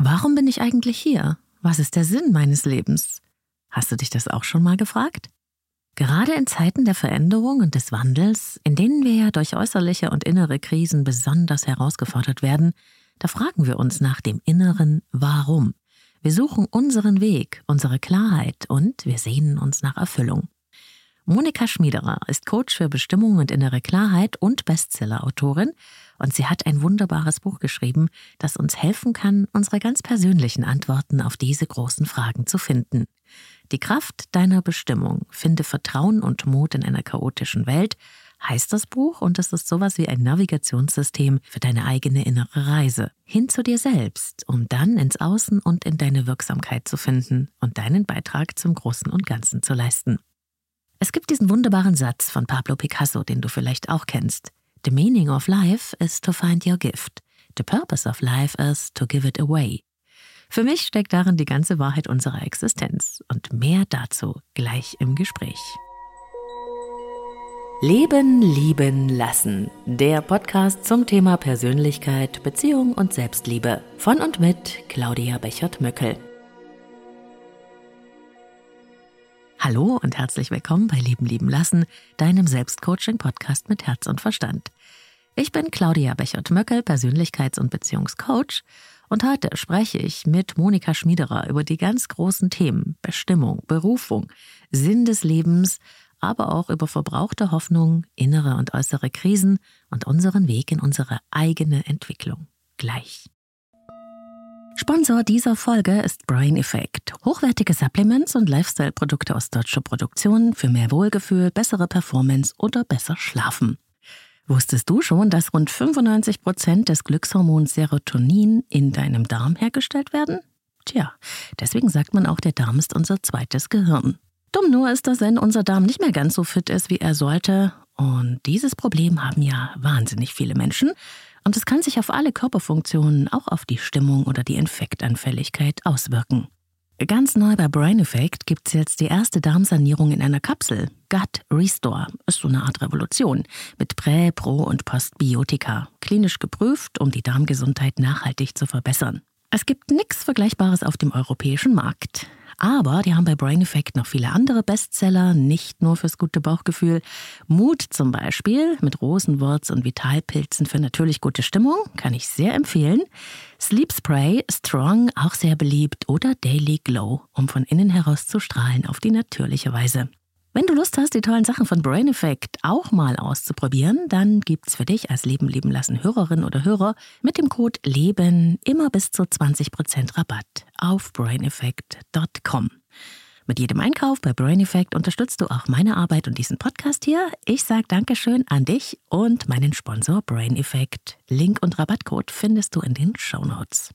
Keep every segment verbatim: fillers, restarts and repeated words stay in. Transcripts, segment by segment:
Warum bin ich eigentlich hier? Was ist der Sinn meines Lebens? Hast du dich das auch schon mal gefragt? Gerade in Zeiten der Veränderung und des Wandels, in denen wir ja durch äußerliche und innere Krisen besonders herausgefordert werden, da fragen wir uns nach dem inneren Warum. Wir suchen unseren Weg, unsere Klarheit und wir sehnen uns nach Erfüllung. Monika Schmiederer ist Coach für Bestimmung und innere Klarheit und Bestseller-Autorin und sie hat ein wunderbares Buch geschrieben, das uns helfen kann, unsere ganz persönlichen Antworten auf diese großen Fragen zu finden. Die Kraft deiner Bestimmung, finde Vertrauen und Mut in einer chaotischen Welt, heißt das Buch und es ist sowas wie ein Navigationssystem für deine eigene innere Reise. Hin zu dir selbst, um dann ins Außen und in deine Wirksamkeit zu finden und deinen Beitrag zum Großen und Ganzen zu leisten. Es gibt diesen wunderbaren Satz von Pablo Picasso, den du vielleicht auch kennst. The meaning of life is to find your gift. The purpose of life is to give it away. Für mich steckt darin die ganze Wahrheit unserer Existenz und mehr dazu gleich im Gespräch. Leben, lieben, lassen. Der Podcast zum Thema Persönlichkeit, Beziehung und Selbstliebe. Von und mit Claudia Bechert-Möckel. Hallo und herzlich willkommen bei Leben, lieben, lassen, deinem Selbstcoaching-Podcast mit Herz und Verstand. Ich bin Claudia Bechert-Möckel, Persönlichkeits- und Beziehungscoach. Und heute spreche ich mit Monika Schmiederer über die ganz großen Themen Bestimmung, Berufung, Sinn des Lebens, aber auch über verbrauchte Hoffnung, innere und äußere Krisen und unseren Weg in unsere eigene Entwicklung. Gleich. Sponsor dieser Folge ist Brain Effect. Hochwertige Supplements und Lifestyle-Produkte aus deutscher Produktion für mehr Wohlgefühl, bessere Performance oder besser schlafen. Wusstest du schon, dass rund fünfundneunzig Prozent des Glückshormons Serotonin in deinem Darm hergestellt werden? Tja, deswegen sagt man auch, der Darm ist unser zweites Gehirn. Dumm nur ist, dass wenn unser Darm nicht mehr ganz so fit ist, wie er sollte. Und dieses Problem haben ja wahnsinnig viele Menschen. Und es kann sich auf alle Körperfunktionen, auch auf die Stimmung oder die Infektanfälligkeit auswirken. Ganz neu bei Brain Effect gibt es jetzt die erste Darmsanierung in einer Kapsel. Gut Restore ist so eine Art Revolution mit Prä-, Pro- und Postbiotika. Klinisch geprüft, um die Darmgesundheit nachhaltig zu verbessern. Es gibt nichts Vergleichbares auf dem europäischen Markt. Aber die haben bei Brain Effect noch viele andere Bestseller, nicht nur fürs gute Bauchgefühl. Mut zum Beispiel mit Rosenwurz und Vitalpilzen für natürlich gute Stimmung, kann ich sehr empfehlen. Sleep Spray, Strong, auch sehr beliebt. Oder Daily Glow, um von innen heraus zu strahlen auf die natürliche Weise. Wenn du Lust hast, die tollen Sachen von Brain Effect auch mal auszuprobieren, dann gibt's für dich als Leben, lieben, lassen Hörerin oder Hörer mit dem Code LEBEN immer bis zu zwanzig Prozent Rabatt auf brain effect punkt com. Mit jedem Einkauf bei Brain Effect unterstützt du auch meine Arbeit und diesen Podcast hier. Ich sage Dankeschön an dich und meinen Sponsor Brain Effect. Link und Rabattcode findest du in den Shownotes.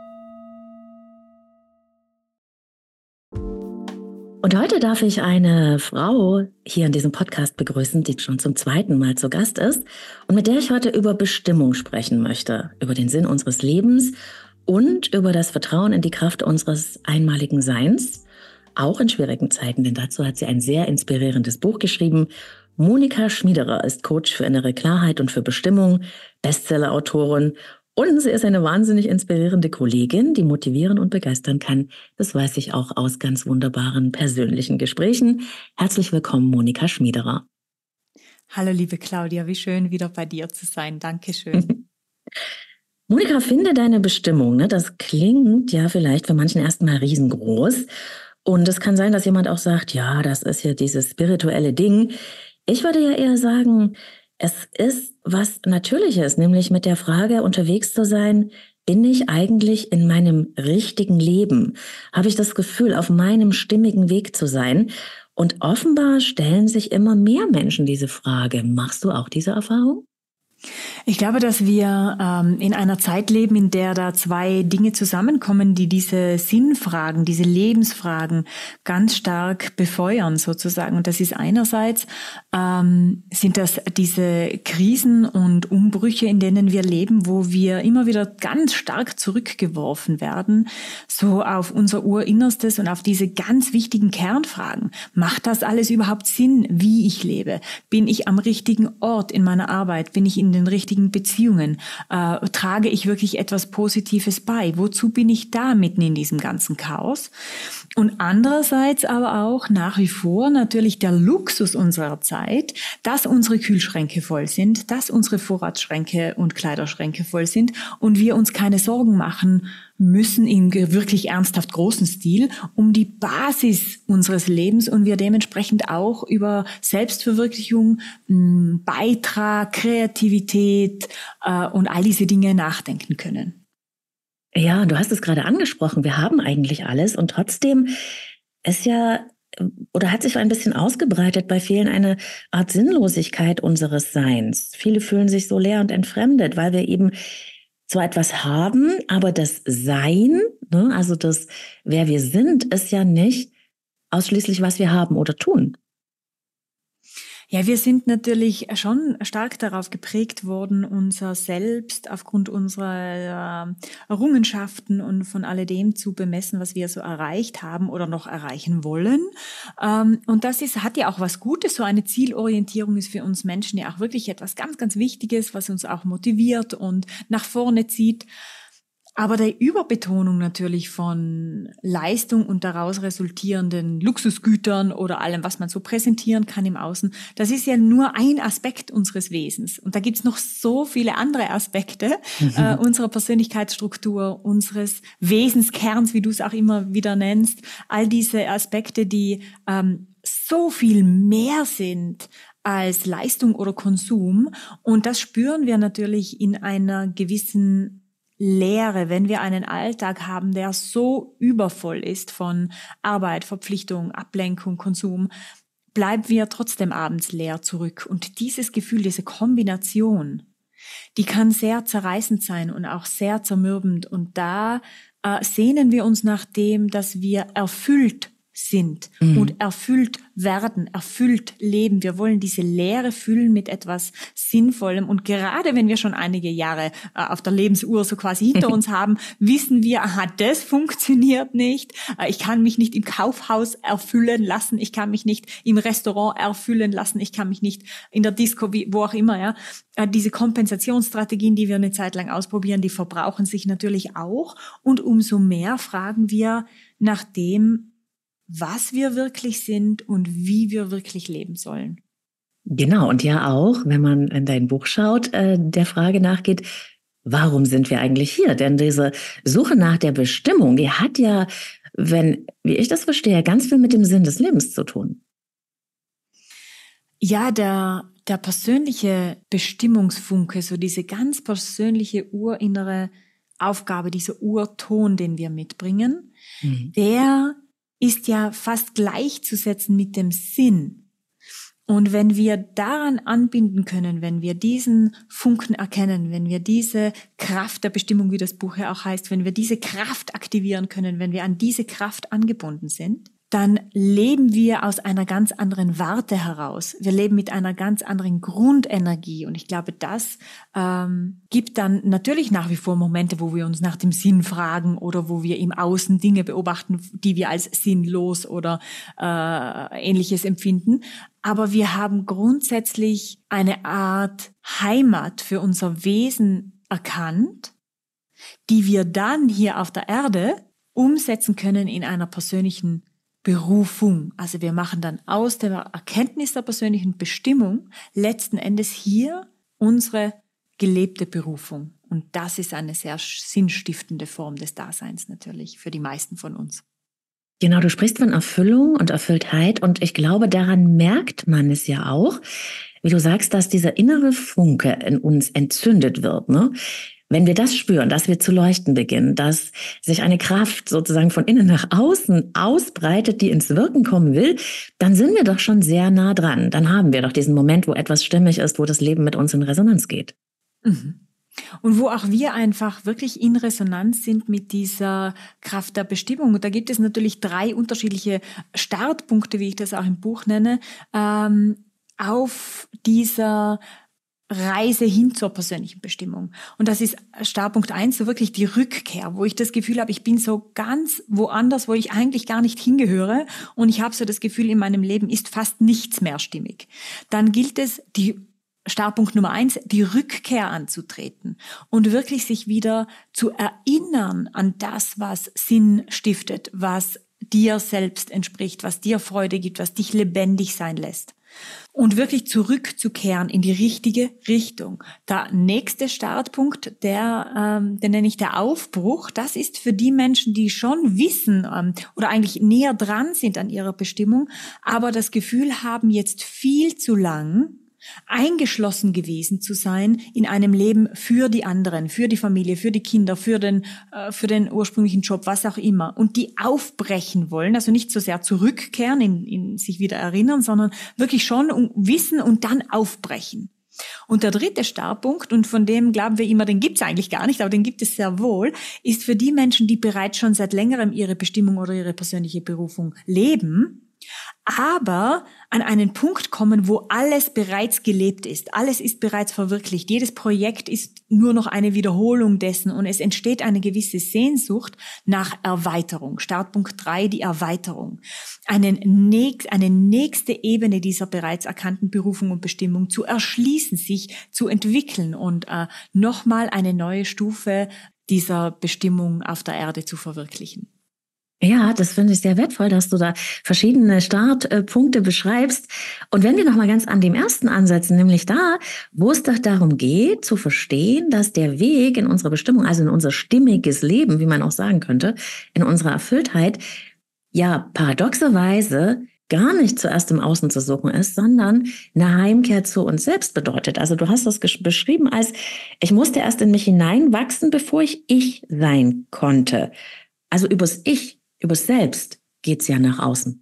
Und heute darf ich eine Frau hier in diesem Podcast begrüßen, die schon zum zweiten Mal zu Gast ist und mit der ich heute über Bestimmung sprechen möchte, über den Sinn unseres Lebens und über das Vertrauen in die Kraft unseres einmaligen Seins, auch in schwierigen Zeiten, denn dazu hat sie ein sehr inspirierendes Buch geschrieben. Monika Schmiederer ist Coach für innere Klarheit und für Bestimmung, Bestseller-Autorin. Und sie ist eine wahnsinnig inspirierende Kollegin, die motivieren und begeistern kann. Das weiß ich auch aus ganz wunderbaren persönlichen Gesprächen. Herzlich willkommen, Monika Schmiederer. Hallo, liebe Claudia, wie schön, wieder bei dir zu sein. Dankeschön. Monika, finde deine Bestimmung. Ne? Das klingt ja vielleicht für manchen erstmal riesengroß. Und es kann sein, dass jemand auch sagt, ja, das ist ja dieses spirituelle Ding. Ich würde ja eher sagen, es ist was Natürliches, nämlich mit der Frage unterwegs zu sein, bin ich eigentlich in meinem richtigen Leben? Habe ich das Gefühl, auf meinem stimmigen Weg zu sein? Und offenbar stellen sich immer mehr Menschen diese Frage. Machst du auch diese Erfahrung? Ich glaube, dass wir ähm, in einer Zeit leben, in der da zwei Dinge zusammenkommen, die diese Sinnfragen, diese Lebensfragen ganz stark befeuern sozusagen. Und das ist einerseits, ähm, sind das diese Krisen und Umbrüche, in denen wir leben, wo wir immer wieder ganz stark zurückgeworfen werden, so auf unser Urinnerstes und auf diese ganz wichtigen Kernfragen. Macht das alles überhaupt Sinn, wie ich lebe? Bin ich am richtigen Ort in meiner Arbeit? Bin ich in in den richtigen Beziehungen? Äh, trage ich wirklich etwas Positives bei? Wozu bin ich da mitten in diesem ganzen Chaos? Und andererseits aber auch nach wie vor natürlich der Luxus unserer Zeit, dass unsere Kühlschränke voll sind, dass unsere Vorratsschränke und Kleiderschränke voll sind und wir uns keine Sorgen machen müssen in wirklich ernsthaft großen Stil um die Basis unseres Lebens und wir dementsprechend auch über Selbstverwirklichung, Beitrag, Kreativität äh, und all diese Dinge nachdenken können. Ja, du hast es gerade angesprochen, wir haben eigentlich alles und trotzdem ist ja oder hat sich ein bisschen ausgebreitet bei vielen eine Art Sinnlosigkeit unseres Seins. Viele fühlen sich so leer und entfremdet, weil wir eben zwar etwas haben, aber das Sein, ne, also das, wer wir sind, ist ja nicht ausschließlich, was wir haben oder tun. Ja, wir sind natürlich schon stark darauf geprägt worden, unser Selbst aufgrund unserer Errungenschaften und von alledem zu bemessen, was wir so erreicht haben oder noch erreichen wollen. Und das ist, hat ja auch was Gutes. So eine Zielorientierung ist für uns Menschen ja auch wirklich etwas ganz, ganz Wichtiges, was uns auch motiviert und nach vorne zieht. Aber der Überbetonung natürlich von Leistung und daraus resultierenden Luxusgütern oder allem, was man so präsentieren kann im Außen, das ist ja nur ein Aspekt unseres Wesens. Und da gibt's noch so viele andere Aspekte mhm. äh, unserer Persönlichkeitsstruktur, unseres Wesenskerns, wie du es auch immer wieder nennst. All diese Aspekte, die ähm, so viel mehr sind als Leistung oder Konsum. Und das spüren wir natürlich in einer gewissen Leere, wenn wir einen Alltag haben, der so übervoll ist von Arbeit, Verpflichtung, Ablenkung, Konsum, bleiben wir trotzdem abends leer zurück. Und dieses Gefühl, diese Kombination, die kann sehr zerreißend sein und auch sehr zermürbend. Und da äh, sehnen wir uns nach dem, dass wir erfüllt sind mhm. und erfüllt werden, erfüllt leben. Wir wollen diese Leere füllen mit etwas Sinnvollem. Und gerade wenn wir schon einige Jahre äh, auf der Lebensuhr so quasi hinter uns haben, wissen wir, aha, das funktioniert nicht. Äh, ich kann mich nicht im Kaufhaus erfüllen lassen. Ich kann mich nicht im Restaurant erfüllen lassen. Ich kann mich nicht in der Disco, wie, wo auch immer. Ja, äh, diese Kompensationsstrategien, die wir eine Zeit lang ausprobieren, die verbrauchen sich natürlich auch. Und umso mehr fragen wir nach dem, was wir wirklich sind und wie wir wirklich leben sollen. Genau, und ja auch, wenn man in dein Buch schaut, äh, der Frage nachgeht, warum sind wir eigentlich hier? Denn diese Suche nach der Bestimmung, die hat ja, wenn, wie ich das verstehe, ganz viel mit dem Sinn des Lebens zu tun. Ja, der, der persönliche Bestimmungsfunke, so diese ganz persönliche urinnere Aufgabe, dieser Urton, den wir mitbringen, mhm. der ist ja fast gleichzusetzen mit dem Sinn. Und wenn wir daran anbinden können, wenn wir diesen Funken erkennen, wenn wir diese Kraft der Bestimmung, wie das Buch ja auch heißt, wenn wir diese Kraft aktivieren können, wenn wir an diese Kraft angebunden sind, dann leben wir aus einer ganz anderen Warte heraus. Wir leben mit einer ganz anderen Grundenergie. Und ich glaube, das ähm, gibt dann natürlich nach wie vor Momente, wo wir uns nach dem Sinn fragen oder wo wir im Außen Dinge beobachten, die wir als sinnlos oder äh, Ähnliches empfinden. Aber wir haben grundsätzlich eine Art Heimat für unser Wesen erkannt, die wir dann hier auf der Erde umsetzen können in einer persönlichen Berufung. Also wir machen dann aus der Erkenntnis der persönlichen Bestimmung letzten Endes hier unsere gelebte Berufung. Und das ist eine sehr sinnstiftende Form des Daseins natürlich für die meisten von uns. Genau, du sprichst von Erfüllung und Erfülltheit und ich glaube, daran merkt man es ja auch, wie du sagst, dass dieser innere Funke in uns entzündet wird, ne? Wenn wir das spüren, dass wir zu leuchten beginnen, dass sich eine Kraft sozusagen von innen nach außen ausbreitet, die ins Wirken kommen will, dann sind wir doch schon sehr nah dran. Dann haben wir doch diesen Moment, wo etwas stimmig ist, wo das Leben mit uns in Resonanz geht. Mhm. Und wo auch wir einfach wirklich in Resonanz sind mit dieser Kraft der Bestimmung. Und da gibt es natürlich drei unterschiedliche Startpunkte, wie ich das auch im Buch nenne, ähm, auf dieser Reise hin zur persönlichen Bestimmung. Und das ist Startpunkt eins, so wirklich die Rückkehr, wo ich das Gefühl habe, ich bin so ganz woanders, wo ich eigentlich gar nicht hingehöre und ich habe so das Gefühl, in meinem Leben ist fast nichts mehr stimmig. Dann gilt es, die Startpunkt Nummer eins, die Rückkehr anzutreten und wirklich sich wieder zu erinnern an das, was Sinn stiftet, was dir selbst entspricht, was dir Freude gibt, was dich lebendig sein lässt. Und wirklich zurückzukehren in die richtige Richtung. Der nächste Startpunkt, der, ähm, den nenne ich der Aufbruch, das ist für die Menschen, die schon wissen ähm, oder eigentlich näher dran sind an ihrer Bestimmung, aber das Gefühl haben, jetzt viel zu lang eingeschlossen gewesen zu sein in einem Leben für die anderen, für die Familie, für die Kinder, für den, äh, für den ursprünglichen Job, was auch immer. Und die aufbrechen wollen, also nicht so sehr zurückkehren, in, in sich wieder erinnern, sondern wirklich schon wissen und dann aufbrechen. Und der dritte Startpunkt, und von dem glauben wir immer, den gibt's eigentlich gar nicht, aber den gibt es sehr wohl, ist für die Menschen, die bereits schon seit längerem ihre Bestimmung oder ihre persönliche Berufung leben, aber an einen Punkt kommen, wo alles bereits gelebt ist. Alles ist bereits verwirklicht. Jedes Projekt ist nur noch eine Wiederholung dessen und es entsteht eine gewisse Sehnsucht nach Erweiterung. Startpunkt drei, die Erweiterung. Einen nächst, eine nächste Ebene dieser bereits erkannten Berufung und Bestimmung zu erschließen, sich zu entwickeln und äh, nochmal eine neue Stufe dieser Bestimmung auf der Erde zu verwirklichen. Ja, das finde ich sehr wertvoll, dass du da verschiedene Startpunkte beschreibst. Und wenn wir nochmal ganz an dem ersten ansetzen, nämlich da, wo es doch darum geht, zu verstehen, dass der Weg in unsere Bestimmung, also in unser stimmiges Leben, wie man auch sagen könnte, in unserer Erfülltheit, ja paradoxerweise gar nicht zuerst im Außen zu suchen ist, sondern eine Heimkehr zu uns selbst bedeutet. Also du hast das beschrieben als, ich musste erst in mich hineinwachsen, bevor ich ich sein konnte. Also übers Ich, übers Selbst geht's ja nach außen.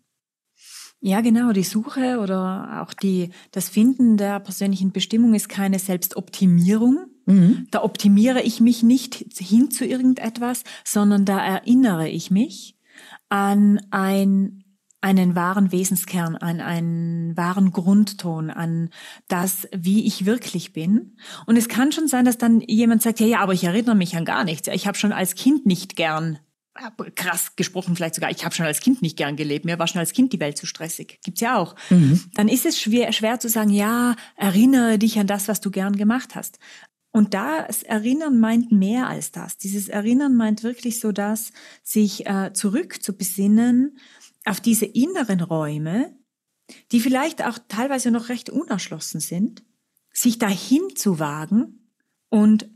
Ja, genau. Die Suche oder auch die, das Finden der persönlichen Bestimmung ist keine Selbstoptimierung. Mhm. Da optimiere ich mich nicht hin zu irgendetwas, sondern da erinnere ich mich an ein, einen wahren Wesenskern, an einen wahren Grundton, an das, wie ich wirklich bin. Und es kann schon sein, dass dann jemand sagt, ja, ja, aber ich erinnere mich an gar nichts. Ich habe schon als Kind nicht gern krass gesprochen vielleicht sogar, ich habe schon als Kind nicht gern gelebt, mir war schon als Kind die Welt zu stressig. Gibt's ja auch. Mhm. Dann ist es schwer, schwer zu sagen, ja, erinnere dich an das, was du gern gemacht hast. Und das Erinnern meint mehr als das. Dieses Erinnern meint wirklich so, dass sich äh, zurück zu besinnen auf diese inneren Räume, die vielleicht auch teilweise noch recht unerschlossen sind, sich dahin zu wagen und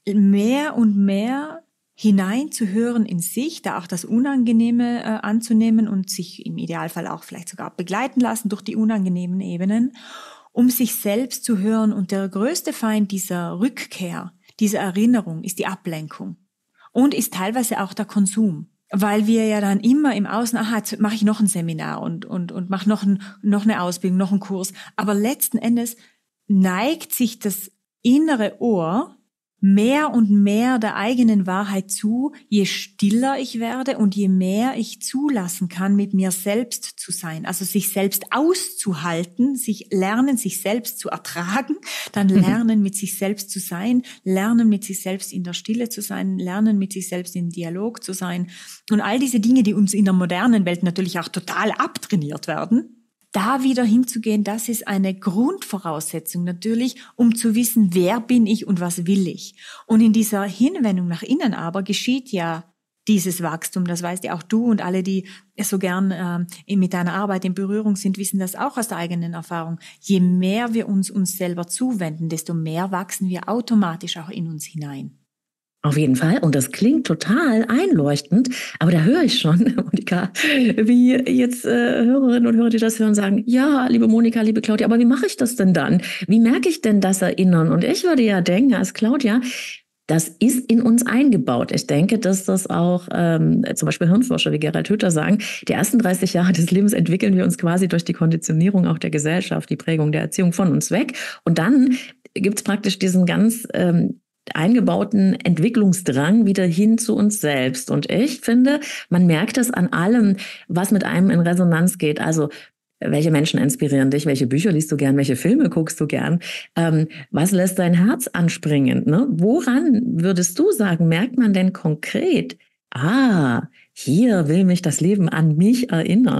mehr und mehr hineinzuhören in sich, da auch das Unangenehme äh, anzunehmen und sich im Idealfall auch vielleicht sogar begleiten lassen durch die unangenehmen Ebenen, um sich selbst zu hören. Und der größte Feind dieser Rückkehr, dieser Erinnerung ist die Ablenkung und ist teilweise auch der Konsum. Weil wir ja dann immer im Außen, aha, jetzt mache ich noch ein Seminar und, und, und mache noch, ein, noch eine Ausbildung, noch einen Kurs. Aber letzten Endes neigt sich das innere Ohr mehr und mehr der eigenen Wahrheit zu, je stiller ich werde und je mehr ich zulassen kann, mit mir selbst zu sein. Also sich selbst auszuhalten, sich lernen, sich selbst zu ertragen, dann lernen, mit sich selbst zu sein, lernen, mit sich selbst in der Stille zu sein, lernen, mit sich selbst in Dialog zu sein. Und all diese Dinge, die uns in der modernen Welt natürlich auch total abtrainiert werden, da wieder hinzugehen, das ist eine Grundvoraussetzung natürlich, um zu wissen, wer bin ich und was will ich. Und in dieser Hinwendung nach innen aber geschieht ja dieses Wachstum, das weißt ja auch du und alle, die so gern äh, mit deiner Arbeit in Berührung sind, wissen das auch aus der eigenen Erfahrung. Je mehr wir uns uns selber zuwenden, desto mehr wachsen wir automatisch auch in uns hinein. Auf jeden Fall. Und das klingt total einleuchtend. Aber da höre ich schon, Monika, wie jetzt äh, Hörerinnen und Hörer, die das hören, sagen, ja, liebe Monika, liebe Claudia, aber wie mache ich das denn dann? Wie merke ich denn das Erinnern? Und ich würde ja denken, als Claudia, das ist in uns eingebaut. Ich denke, dass das auch ähm, zum Beispiel Hirnforscher wie Gerald Hüther sagen, die ersten dreißig Jahre des Lebens entwickeln wir uns quasi durch die Konditionierung auch der Gesellschaft, die Prägung der Erziehung von uns weg. Und dann gibt es praktisch diesen ganz ähm, eingebauten Entwicklungsdrang wieder hin zu uns selbst. Und ich finde, man merkt das an allem, was mit einem in Resonanz geht. Also welche Menschen inspirieren dich? Welche Bücher liest du gern? Welche Filme guckst du gern? Ähm, was lässt dein Herz anspringen? Ne? Woran würdest du sagen, merkt man denn konkret, ah, hier will mich das Leben an mich erinnern?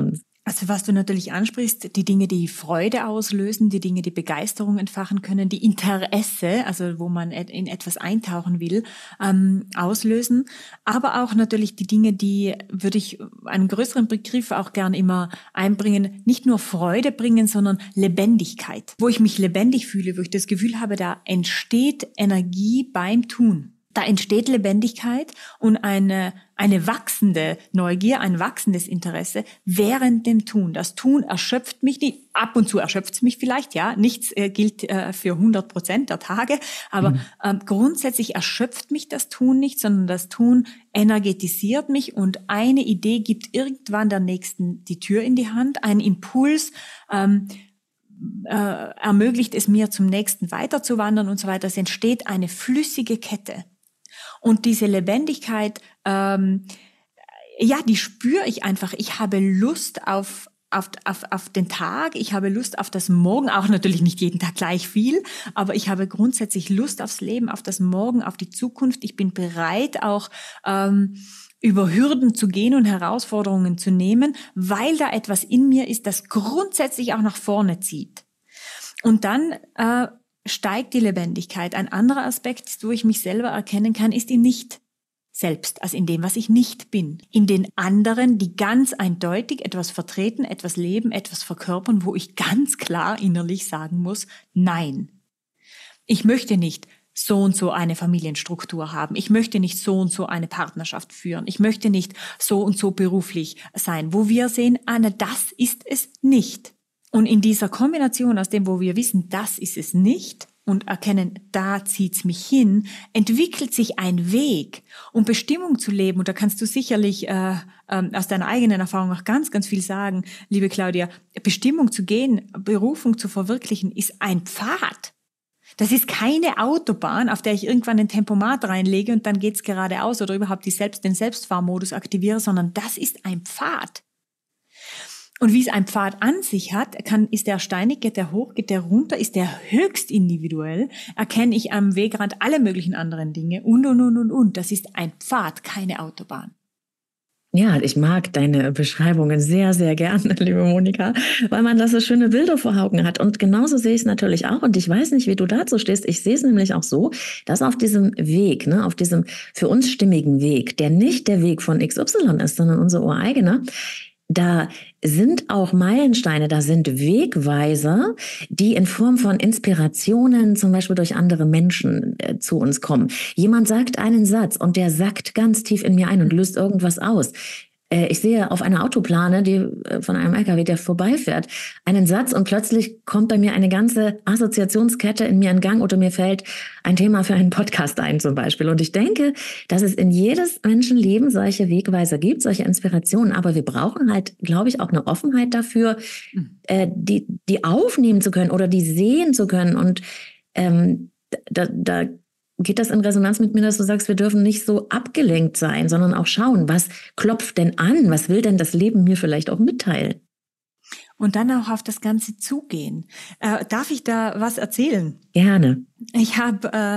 Also was du natürlich ansprichst, die Dinge, die Freude auslösen, die Dinge, die Begeisterung entfachen können, die Interesse, also wo man in etwas eintauchen will, ähm, auslösen. Aber auch natürlich die Dinge, die, würde ich einen größeren Begriff auch gern immer einbringen, nicht nur Freude bringen, sondern Lebendigkeit. Wo ich mich lebendig fühle, wo ich das Gefühl habe, da entsteht Energie beim Tun. Da entsteht Lebendigkeit und eine, eine wachsende Neugier, ein wachsendes Interesse während dem Tun. Das Tun erschöpft mich nicht. Ab und zu erschöpft es mich vielleicht, ja. Nichts äh, gilt äh, für hundert Prozent der Tage. Aber mhm. ähm, grundsätzlich erschöpft mich das Tun nicht, sondern das Tun energetisiert mich und eine Idee gibt irgendwann der nächsten die Tür in die Hand. Ein Impuls, ähm, äh, ermöglicht es mir, zum nächsten weiterzuwandern und so weiter. Es entsteht eine flüssige Kette. Und diese Lebendigkeit, ähm, ja, die spüre ich einfach. Ich habe Lust auf, auf, auf, auf den Tag, ich habe Lust auf das Morgen, auch natürlich nicht jeden Tag gleich viel, aber ich habe grundsätzlich Lust aufs Leben, auf das Morgen, auf die Zukunft. Ich bin bereit, auch ähm, über Hürden zu gehen und Herausforderungen zu nehmen, weil da etwas in mir ist, das grundsätzlich auch nach vorne zieht. Und dann äh, steigt die Lebendigkeit. Ein anderer Aspekt, wo ich mich selber erkennen kann, ist in nicht selbst, also in dem, was ich nicht bin. In den anderen, die ganz eindeutig etwas vertreten, etwas leben, etwas verkörpern, wo ich ganz klar innerlich sagen muss, nein. Ich möchte nicht so und so eine Familienstruktur haben. Ich möchte nicht so und so eine Partnerschaft führen. Ich möchte nicht so und so beruflich sein. Wo wir sehen, Anna, das ist es nicht. Und in dieser Kombination aus dem, wo wir wissen, das ist es nicht und erkennen, da zieht's mich hin, entwickelt sich ein Weg, um Bestimmung zu leben. Und da kannst du sicherlich äh, äh, aus deiner eigenen Erfahrung auch ganz, ganz viel sagen, liebe Claudia. Bestimmung zu gehen, Berufung zu verwirklichen, ist ein Pfad. Das ist keine Autobahn, auf der ich irgendwann ein Tempomat reinlege und dann geht's geradeaus oder überhaupt die Selbst, den Selbstfahrmodus aktiviere, sondern das ist ein Pfad. Und wie es ein Pfad an sich hat, kann, ist der steinig, geht der hoch, geht der runter, ist der höchst individuell, erkenne ich am Wegrand alle möglichen anderen Dinge und, und, und, und, und. Das ist ein Pfad, keine Autobahn. Ja, ich mag deine Beschreibungen sehr, sehr gerne, liebe Monika, weil man da so schöne Bilder vor Augen hat. Und genauso sehe ich es natürlich auch. Und ich weiß nicht, wie du dazu stehst. Ich sehe es nämlich auch so, dass auf diesem Weg, ne, auf diesem für uns stimmigen Weg, der nicht der Weg von X Y ist, sondern unser ureigener, da sind auch Meilensteine, da sind Wegweiser, die in Form von Inspirationen, zum Beispiel durch andere Menschen, äh, zu uns kommen. Jemand sagt einen Satz und der sackt ganz tief in mir ein und löst irgendwas aus. Äh, ich sehe auf einer Autoplane, die äh, von einem L K W, der vorbeifährt, einen Satz und plötzlich kommt bei mir eine ganze Assoziationskette in mir in Gang oder mir fällt ein Thema für einen Podcast ein zum Beispiel. Und ich denke, dass es in jedes Menschenleben solche Wegweiser gibt, solche Inspirationen. Aber wir brauchen halt, glaube ich, auch eine Offenheit dafür, äh, die, die aufnehmen zu können oder die sehen zu können. Und ähm, da, da geht das in Resonanz mit mir, dass du sagst, wir dürfen nicht so abgelenkt sein, sondern auch schauen, was klopft denn an? Was will denn das Leben mir vielleicht auch mitteilen? Und dann auch auf das Ganze zugehen. Äh, darf ich da was erzählen? Gerne. Ich habe äh,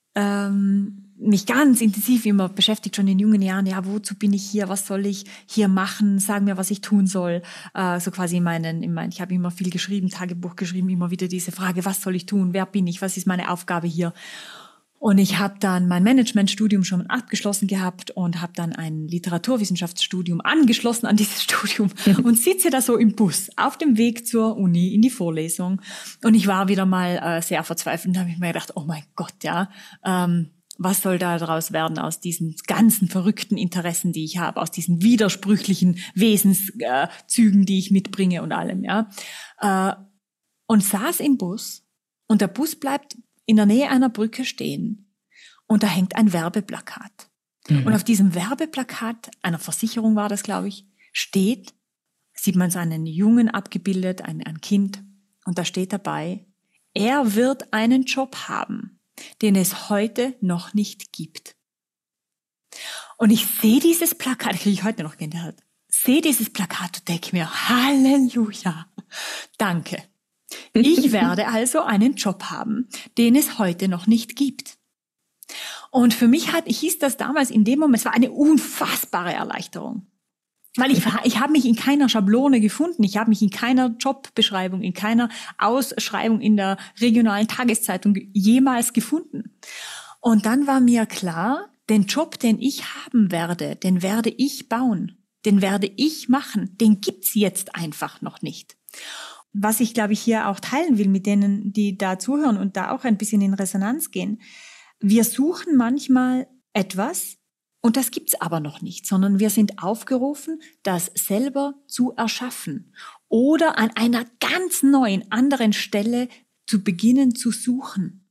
ähm, mich ganz intensiv immer beschäftigt, schon in jungen Jahren. Ja, wozu bin ich hier? Was soll ich hier machen? Sag mir, was ich tun soll. Äh, so quasi in meinen, in meinen, ich habe immer viel geschrieben, Tagebuch geschrieben, immer wieder diese Frage, was soll ich tun? Wer bin ich? Was ist meine Aufgabe hier? Und ich habe dann mein Managementstudium schon abgeschlossen gehabt und habe dann ein Literaturwissenschaftsstudium angeschlossen an dieses Studium und sitze da so im Bus auf dem Weg zur Uni in die Vorlesung. Und ich war wieder mal äh, sehr verzweifelt und habe ich mir gedacht, oh mein Gott, ja, ähm, was soll da daraus werden aus diesen ganzen verrückten Interessen, die ich habe, aus diesen widersprüchlichen Wesenszügen, äh, die ich mitbringe und allem, ja. Äh, und saß im Bus und der Bus bleibt in der Nähe einer Brücke stehen und da hängt ein Werbeplakat. Mhm. Und auf diesem Werbeplakat, einer Versicherung war das, glaube ich, steht, sieht man so einen Jungen abgebildet, ein, ein Kind, und da steht dabei, er wird einen Job haben, den es heute noch nicht gibt. Und ich sehe dieses Plakat, kriege ich heute noch Gänsehaut, sehe dieses Plakat und denke mir, Halleluja, danke. Ich werde also einen Job haben, den es heute noch nicht gibt. Und für mich hat, hieß das damals in dem Moment, es war eine unfassbare Erleichterung. Weil ich, ich habe mich in keiner Schablone gefunden, ich habe mich in keiner Jobbeschreibung, in keiner Ausschreibung in der regionalen Tageszeitung jemals gefunden. Und dann war mir klar, den Job, den ich haben werde, den werde ich bauen, den werde ich machen, den gibt's jetzt einfach noch nicht. Was ich, glaube ich, hier auch teilen will mit denen, die da zuhören und da auch ein bisschen in Resonanz gehen. Wir suchen manchmal etwas, und das gibt's aber noch nicht, sondern wir sind aufgerufen, das selber zu erschaffen oder an einer ganz neuen, anderen Stelle zu beginnen zu suchen.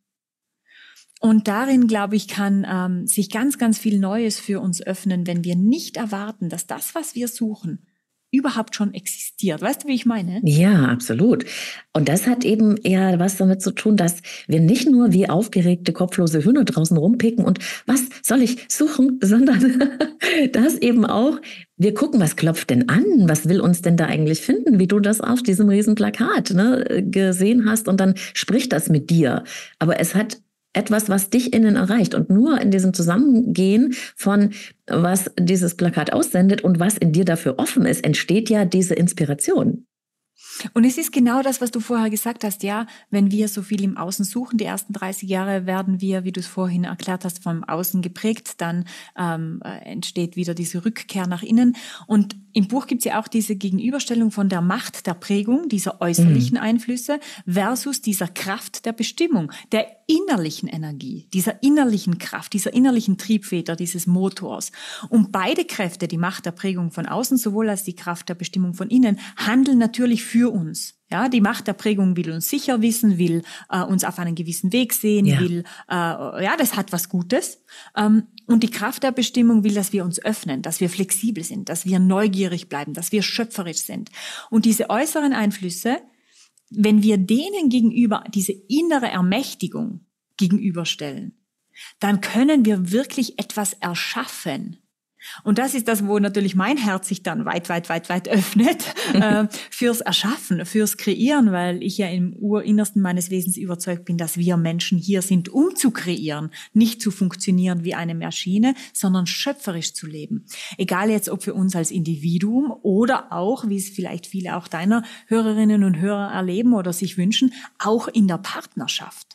Und darin, glaube ich, kann ähm, sich ganz, ganz viel Neues für uns öffnen, wenn wir nicht erwarten, dass das, was wir suchen, überhaupt schon existiert. Weißt du, wie ich meine? Ja, absolut. Und das hat eben eher was damit zu tun, dass wir nicht nur wie aufgeregte, kopflose Hühner draußen rumpicken und was soll ich suchen, sondern das eben auch, wir gucken, was klopft denn an, was will uns denn da eigentlich finden, wie du das auf diesem riesen Plakat, ne, gesehen hast und dann spricht das mit dir. Aber es hat etwas, was dich innen erreicht. Und nur in diesem Zusammengehen von, was dieses Plakat aussendet und was in dir dafür offen ist, entsteht ja diese Inspiration. Und es ist genau das, was du vorher gesagt hast, ja, wenn wir so viel im Außen suchen, die ersten dreißig Jahre werden wir, wie du es vorhin erklärt hast, vom Außen geprägt, dann ähm, entsteht wieder diese Rückkehr nach innen. Und im Buch gibt es ja auch diese Gegenüberstellung von der Macht der Prägung, dieser äußerlichen mhm. Einflüsse versus dieser Kraft der Bestimmung, der innerlichen Energie, dieser innerlichen Kraft, dieser innerlichen Triebfeder, dieses Motors. Und beide Kräfte, die Macht der Prägung von außen sowohl als die Kraft der Bestimmung von innen, handeln natürlich für uns. Ja, die Macht der Prägung will uns sicher wissen, will äh, uns auf einen gewissen Weg sehen, ja. will, äh, ja, das hat was Gutes. Ähm, und die Kraft der Bestimmung will, dass wir uns öffnen, dass wir flexibel sind, dass wir neugierig bleiben, dass wir schöpferisch sind. Und diese äußeren Einflüsse, wenn wir denen gegenüber diese innere Ermächtigung gegenüberstellen, dann können wir wirklich etwas erschaffen. Und das ist das, wo natürlich mein Herz sich dann weit, weit, weit, weit öffnet äh, fürs Erschaffen, fürs Kreieren, weil ich ja im Urinnersten meines Wesens überzeugt bin, dass wir Menschen hier sind, um zu kreieren, nicht zu funktionieren wie eine Maschine, sondern schöpferisch zu leben. Egal jetzt, ob für uns als Individuum oder auch, wie es vielleicht viele auch deiner Hörerinnen und Hörer erleben oder sich wünschen, auch in der Partnerschaft.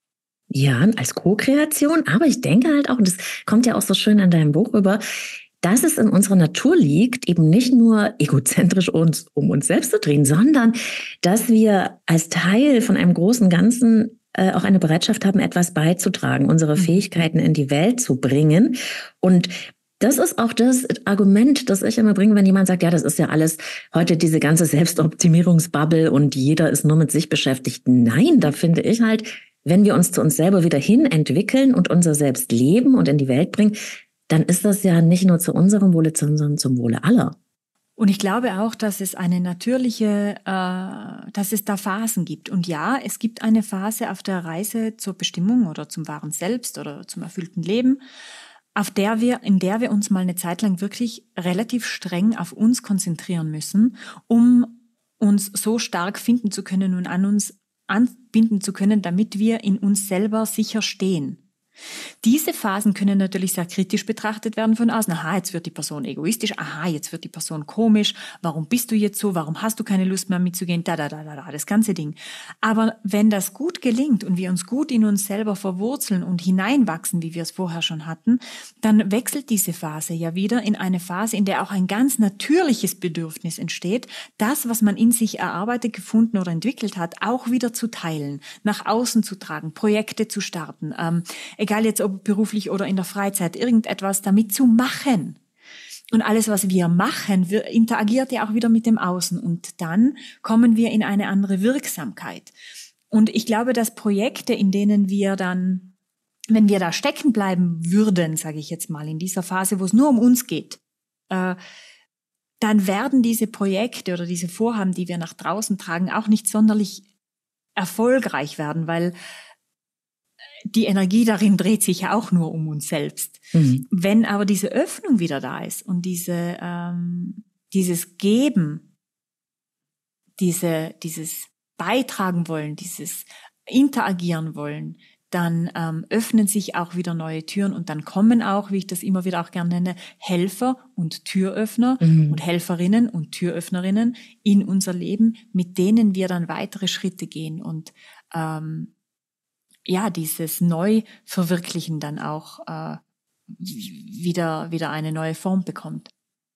Ja, als Co-Kreation, aber ich denke halt auch, und das kommt ja auch so schön in deinem Buch rüber, dass es in unserer Natur liegt, eben nicht nur egozentrisch uns um uns selbst zu drehen, sondern dass wir als Teil von einem großen Ganzen äh, auch eine Bereitschaft haben, etwas beizutragen, unsere mhm. Fähigkeiten in die Welt zu bringen. Und das ist auch das Argument, das ich immer bringe, wenn jemand sagt, ja, das ist ja alles heute diese ganze Selbstoptimierungsbubble und jeder ist nur mit sich beschäftigt. Nein, da finde ich halt, wenn wir uns zu uns selber wieder hin entwickeln und unser Selbst leben und in die Welt bringen, dann ist das ja nicht nur zu unserem Wohle, sondern zum Wohle aller. Und ich glaube auch, dass es eine natürliche, äh, dass es da Phasen gibt. Und ja, es gibt eine Phase auf der Reise zur Bestimmung oder zum wahren Selbst oder zum erfüllten Leben, auf der wir, in der wir uns mal eine Zeit lang wirklich relativ streng auf uns konzentrieren müssen, um uns so stark finden zu können und an uns anbinden zu können, damit wir in uns selber sicher stehen. Diese Phasen können natürlich sehr kritisch betrachtet werden von außen. Aha, jetzt wird die Person egoistisch. Aha, jetzt wird die Person komisch. Warum bist du jetzt so? Warum hast du keine Lust mehr mitzugehen? Da, da, da, da, da, das ganze Ding. Aber wenn das gut gelingt und wir uns gut in uns selber verwurzeln und hineinwachsen, wie wir es vorher schon hatten, dann wechselt diese Phase ja wieder in eine Phase, in der auch ein ganz natürliches Bedürfnis entsteht, das, was man in sich erarbeitet, gefunden oder entwickelt hat, auch wieder zu teilen, nach außen zu tragen, Projekte zu starten, ähm, egal jetzt ob beruflich oder in der Freizeit, irgendetwas damit zu machen. Und alles, was wir machen, wir, interagiert ja auch wieder mit dem Außen. Und dann kommen wir in eine andere Wirksamkeit. Und ich glaube, dass Projekte, in denen wir dann, wenn wir da stecken bleiben würden, sage ich jetzt mal, in dieser Phase, wo es nur um uns geht, äh, dann werden diese Projekte oder diese Vorhaben, die wir nach draußen tragen, auch nicht sonderlich erfolgreich werden, weil die Energie darin dreht sich ja auch nur um uns selbst. Mhm. Wenn aber diese Öffnung wieder da ist und diese, ähm, dieses Geben, diese, dieses Beitragen wollen, dieses Interagieren wollen, dann ähm, öffnen sich auch wieder neue Türen und dann kommen auch, wie ich das immer wieder auch gerne nenne, Helfer und Türöffner mhm. und Helferinnen und Türöffnerinnen in unser Leben, mit denen wir dann weitere Schritte gehen und ähm, ja, dieses Neuverwirklichen dann auch äh, wieder, wieder eine neue Form bekommt.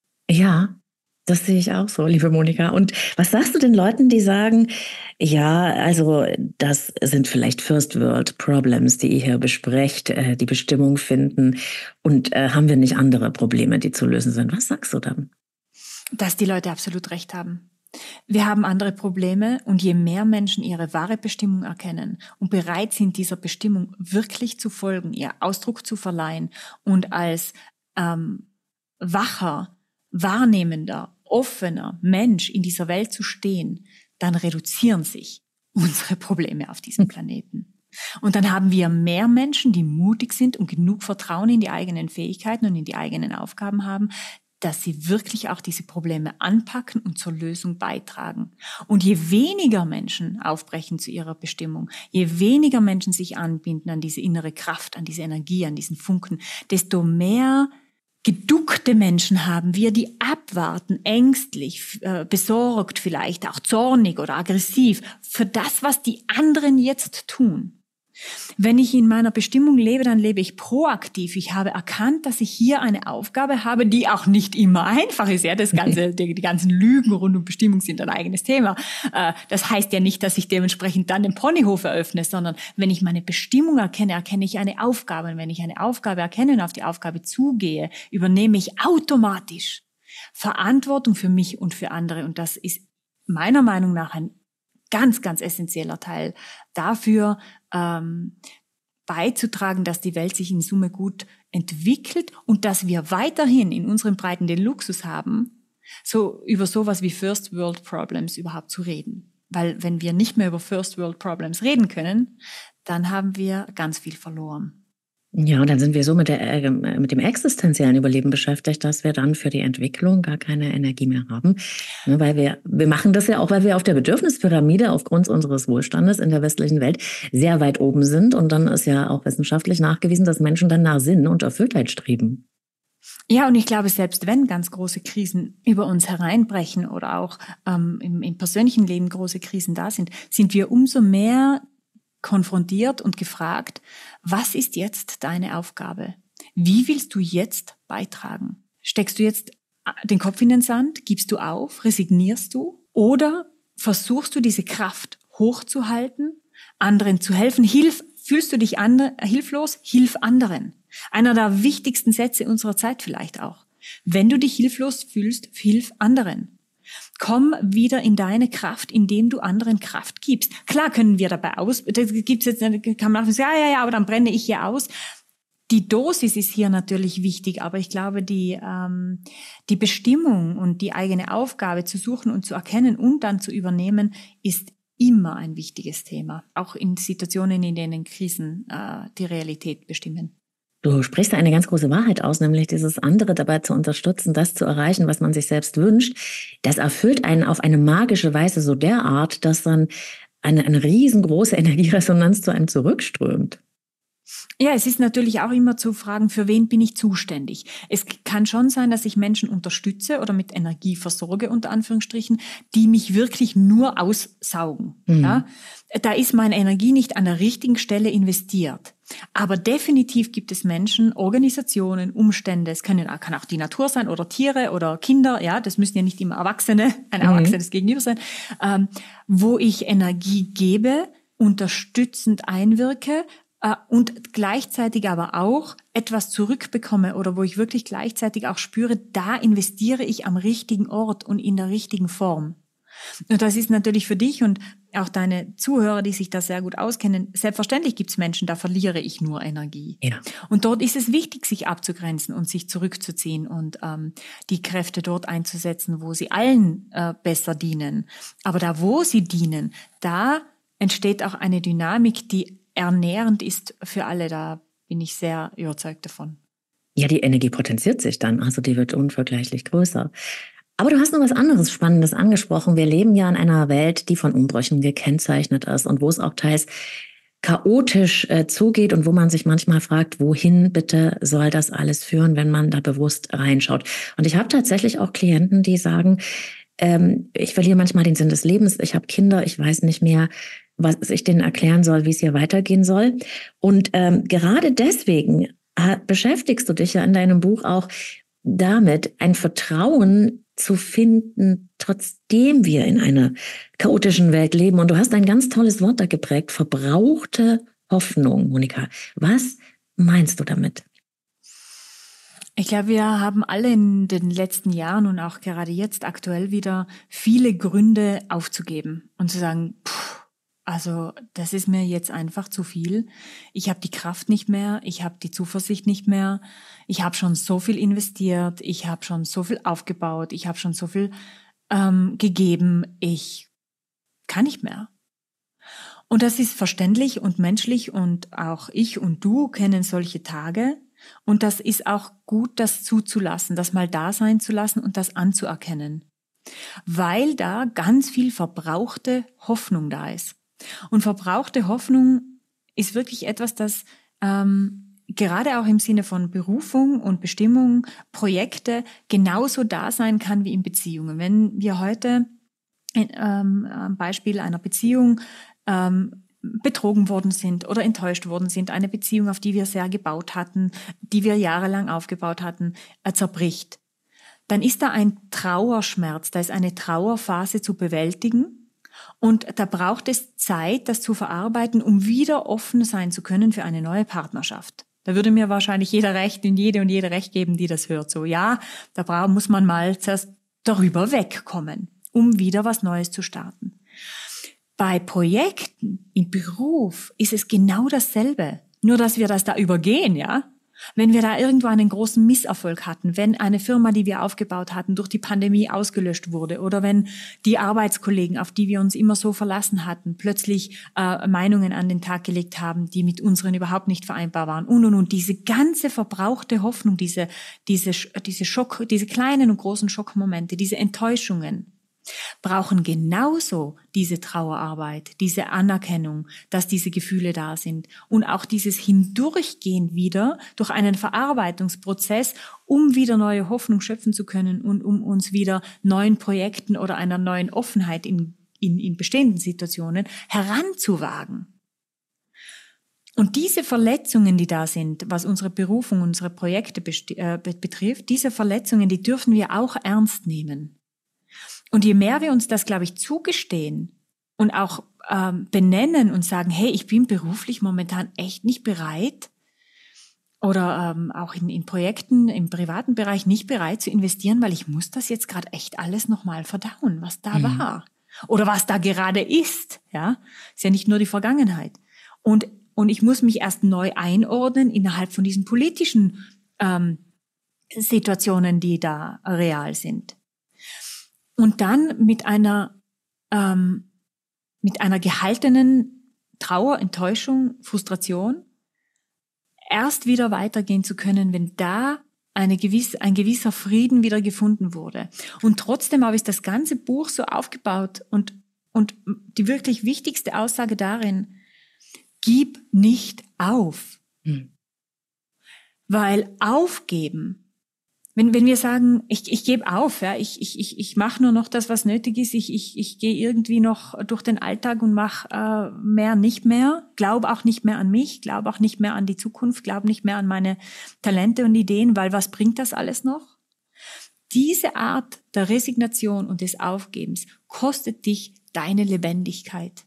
Ja, das sehe ich auch so, liebe Monika. Und was sagst du den Leuten, die sagen, ja, also das sind vielleicht First World Problems, die ihr hier besprecht, äh, die Bestimmung finden und äh, haben wir nicht andere Probleme, die zu lösen sind? Was sagst du dann? Dass die Leute absolut recht haben. Wir haben andere Probleme und je mehr Menschen ihre wahre Bestimmung erkennen und bereit sind, dieser Bestimmung wirklich zu folgen, ihr Ausdruck zu verleihen und als ähm, wacher, wahrnehmender, offener Mensch in dieser Welt zu stehen, dann reduzieren sich unsere Probleme auf diesem Planeten. Und dann haben wir mehr Menschen, die mutig sind und genug Vertrauen in die eigenen Fähigkeiten und in die eigenen Aufgaben haben, dass sie wirklich auch diese Probleme anpacken und zur Lösung beitragen. Und je weniger Menschen aufbrechen zu ihrer Bestimmung, je weniger Menschen sich anbinden an diese innere Kraft, an diese Energie, an diesen Funken, desto mehr geduckte Menschen haben wir, die abwarten, ängstlich, äh, besorgt vielleicht, auch zornig oder aggressiv für das, was die anderen jetzt tun. Wenn ich in meiner Bestimmung lebe, dann lebe ich proaktiv. Ich habe erkannt, dass ich hier eine Aufgabe habe, die auch nicht immer einfach ist. Ja, das ganze, die, die ganzen Lügen rund um Bestimmung sind ein eigenes Thema. Äh, das heißt ja nicht, dass ich dementsprechend dann den Ponyhof eröffne, sondern wenn ich meine Bestimmung erkenne, erkenne ich eine Aufgabe. Und wenn ich eine Aufgabe erkenne und auf die Aufgabe zugehe, übernehme ich automatisch Verantwortung für mich und für andere. Und das ist meiner Meinung nach ein ganz, ganz essentieller Teil dafür, ähm, beizutragen, dass die Welt sich in Summe gut entwickelt und dass wir weiterhin in unseren Breiten den Luxus haben, so über sowas wie First World Problems überhaupt zu reden. Weil wenn wir nicht mehr über First World Problems reden können, dann haben wir ganz viel verloren. Ja, und dann sind wir so mit, der, äh, mit dem existenziellen Überleben beschäftigt, dass wir dann für die Entwicklung gar keine Energie mehr haben. Ne, weil wir, wir machen das ja auch, weil wir auf der Bedürfnispyramide aufgrund unseres Wohlstandes in der westlichen Welt sehr weit oben sind. Und dann ist ja auch wissenschaftlich nachgewiesen, dass Menschen dann nach Sinn und Erfülltheit streben. Ja, und ich glaube, selbst wenn ganz große Krisen über uns hereinbrechen oder auch ähm, im, im persönlichen Leben große Krisen da sind, sind wir umso mehr konfrontiert und gefragt, was ist jetzt deine Aufgabe? Wie willst du jetzt beitragen? Steckst du jetzt den Kopf in den Sand? Gibst du auf? Resignierst du? Oder versuchst du diese Kraft hochzuhalten, anderen zu helfen? Hilf, fühlst du dich andre, hilflos? Hilf anderen. Einer der wichtigsten Sätze unserer Zeit vielleicht auch. Wenn du dich hilflos fühlst, hilf anderen. Komm wieder in deine Kraft, indem du anderen Kraft gibst. Klar können wir dabei aus, das gibt's jetzt, kann man sagen, ja, ja, ja, aber dann brenne ich hier aus. Die Dosis ist hier natürlich wichtig, aber ich glaube, die, ähm, die Bestimmung und die eigene Aufgabe zu suchen und zu erkennen und dann zu übernehmen, ist immer ein wichtiges Thema. Auch in Situationen, in denen Krisen äh, die Realität bestimmen. Du sprichst da eine ganz große Wahrheit aus, nämlich dieses andere dabei zu unterstützen, das zu erreichen, was man sich selbst wünscht. Das erfüllt einen auf eine magische Weise so derart, dass dann eine, eine riesengroße Energieresonanz zu einem zurückströmt. Ja, es ist natürlich auch immer zu fragen, für wen bin ich zuständig? Es kann schon sein, dass ich Menschen unterstütze oder mit Energie versorge, unter Anführungsstrichen, die mich wirklich nur aussaugen. Mhm. Ja? Da ist meine Energie nicht an der richtigen Stelle investiert. Aber definitiv gibt es Menschen, Organisationen, Umstände, es können, kann auch die Natur sein oder Tiere oder Kinder, ja, das müssen ja nicht immer Erwachsene, ein erwachsenes mhm. Gegenüber sein, ähm, wo ich Energie gebe, unterstützend einwirke, und gleichzeitig aber auch etwas zurückbekomme oder wo ich wirklich gleichzeitig auch spüre, da investiere ich am richtigen Ort und in der richtigen Form. Und das ist natürlich für dich und auch deine Zuhörer, die sich da sehr gut auskennen, selbstverständlich gibt es Menschen, da verliere ich nur Energie. Ja. Und dort ist es wichtig, sich abzugrenzen und sich zurückzuziehen und ähm, die Kräfte dort einzusetzen, wo sie allen äh, besser dienen. Aber da, wo sie dienen, da entsteht auch eine Dynamik, die ernährend ist für alle, da bin ich sehr überzeugt davon. Ja, die Energie potenziert sich dann, also die wird unvergleichlich größer. Aber du hast noch was anderes Spannendes angesprochen. Wir leben ja in einer Welt, die von Umbrüchen gekennzeichnet ist und wo es auch teils chaotisch äh, zugeht und wo man sich manchmal fragt, wohin bitte soll das alles führen, wenn man da bewusst reinschaut. Und ich habe tatsächlich auch Klienten, die sagen, ähm, ich verliere manchmal den Sinn des Lebens, ich habe Kinder, ich weiß nicht mehr, was ich denen erklären soll, wie es hier weitergehen soll. Und ähm, gerade deswegen äh, beschäftigst du dich ja in deinem Buch auch damit, ein Vertrauen zu finden, trotzdem wir in einer chaotischen Welt leben. Und du hast ein ganz tolles Wort da geprägt, verbrauchte Hoffnung, Monika. Was meinst du damit? Ich glaube, wir haben alle in den letzten Jahren und auch gerade jetzt aktuell wieder viele Gründe aufzugeben und zu sagen, pff, also das ist mir jetzt einfach zu viel. Ich habe die Kraft nicht mehr, ich habe die Zuversicht nicht mehr. Ich habe schon so viel investiert, ich habe schon so viel aufgebaut, ich habe schon so viel ähm, gegeben. Ich kann nicht mehr. Und das ist verständlich und menschlich und auch ich und du kennen solche Tage. Und das ist auch gut, das zuzulassen, das mal da sein zu lassen und das anzuerkennen. Weil da ganz viel verbrauchte Hoffnung da ist. Und verbrauchte Hoffnung ist wirklich etwas, das ähm, gerade auch im Sinne von Berufung und Bestimmung, Projekte genauso da sein kann wie in Beziehungen. Wenn wir heute ähm, am Beispiel einer Beziehung ähm, betrogen worden sind oder enttäuscht worden sind, eine Beziehung, auf die wir sehr gebaut hatten, die wir jahrelang aufgebaut hatten, äh, zerbricht, dann ist da ein Trauerschmerz, da ist eine Trauerphase zu bewältigen. Und da braucht es Zeit, das zu verarbeiten, um wieder offen sein zu können für eine neue Partnerschaft. Da würde mir wahrscheinlich jeder recht und jede und jede recht geben, die das hört. So, ja, da brauch, muss man mal zuerst darüber wegkommen, um wieder was Neues zu starten. Bei Projekten im Beruf ist es genau dasselbe. Nur, dass wir das da übergehen, ja. Wenn wir da irgendwo einen großen Misserfolg hatten, wenn eine Firma, die wir aufgebaut hatten, durch die Pandemie ausgelöscht wurde oder wenn die Arbeitskollegen, auf die wir uns immer so verlassen hatten, plötzlich äh, Meinungen an den Tag gelegt haben, die mit unseren überhaupt nicht vereinbar waren und und und diese ganze verbrauchte Hoffnung, diese diese diese Schock, diese kleinen und großen Schockmomente, diese Enttäuschungen brauchen genauso diese Trauerarbeit, diese Anerkennung, dass diese Gefühle da sind und auch dieses Hindurchgehen wieder durch einen Verarbeitungsprozess, um wieder neue Hoffnung schöpfen zu können und um uns wieder neuen Projekten oder einer neuen Offenheit in, in, in bestehenden Situationen heranzuwagen. Und diese Verletzungen, die da sind, was unsere Berufung, unsere Projekte besti- äh, betrifft, diese Verletzungen, die dürfen wir auch ernst nehmen. Und je mehr wir uns das, glaube ich, zugestehen und auch ähm, benennen und sagen, hey, ich bin beruflich momentan echt nicht bereit oder ähm, auch in, in Projekten im privaten Bereich nicht bereit zu investieren, weil ich muss das jetzt gerade echt alles nochmal verdauen, was da mhm. war oder was da gerade ist. Ja, ist ja nicht nur die Vergangenheit. Und und ich muss mich erst neu einordnen innerhalb von diesen politischen ähm, Situationen, die da real sind. Und dann mit einer, ähm, mit einer gehaltenen Trauer, Enttäuschung, Frustration erst wieder weitergehen zu können, wenn da eine gewisse, ein gewisser Frieden wieder gefunden wurde. Und trotzdem habe ich das ganze Buch so aufgebaut und, und die wirklich wichtigste Aussage darin, gib nicht auf. Hm. Weil aufgeben, Wenn, wenn wir sagen, ich, ich gebe auf, ja, ich, ich, ich, ich mache nur noch das, was nötig ist, ich, ich, ich gehe irgendwie noch durch den Alltag und mache äh, mehr nicht mehr, glaube auch nicht mehr an mich, glaube auch nicht mehr an die Zukunft, glaube nicht mehr an meine Talente und Ideen, weil was bringt das alles noch? Diese Art der Resignation und des Aufgebens kostet dich deine Lebendigkeit.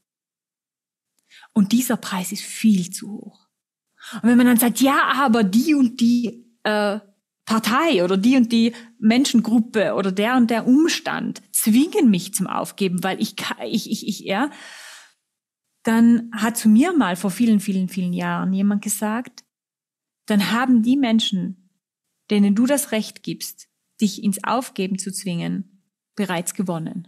Und dieser Preis ist viel zu hoch. Und wenn man dann sagt, ja, aber die und die äh, Partei oder die und die Menschengruppe oder der und der Umstand zwingen mich zum Aufgeben, weil ich, ich, ich, ich, ja, dann hat zu mir mal vor vielen, vielen, vielen Jahren jemand gesagt, dann haben die Menschen, denen du das Recht gibst, dich ins Aufgeben zu zwingen, bereits gewonnen.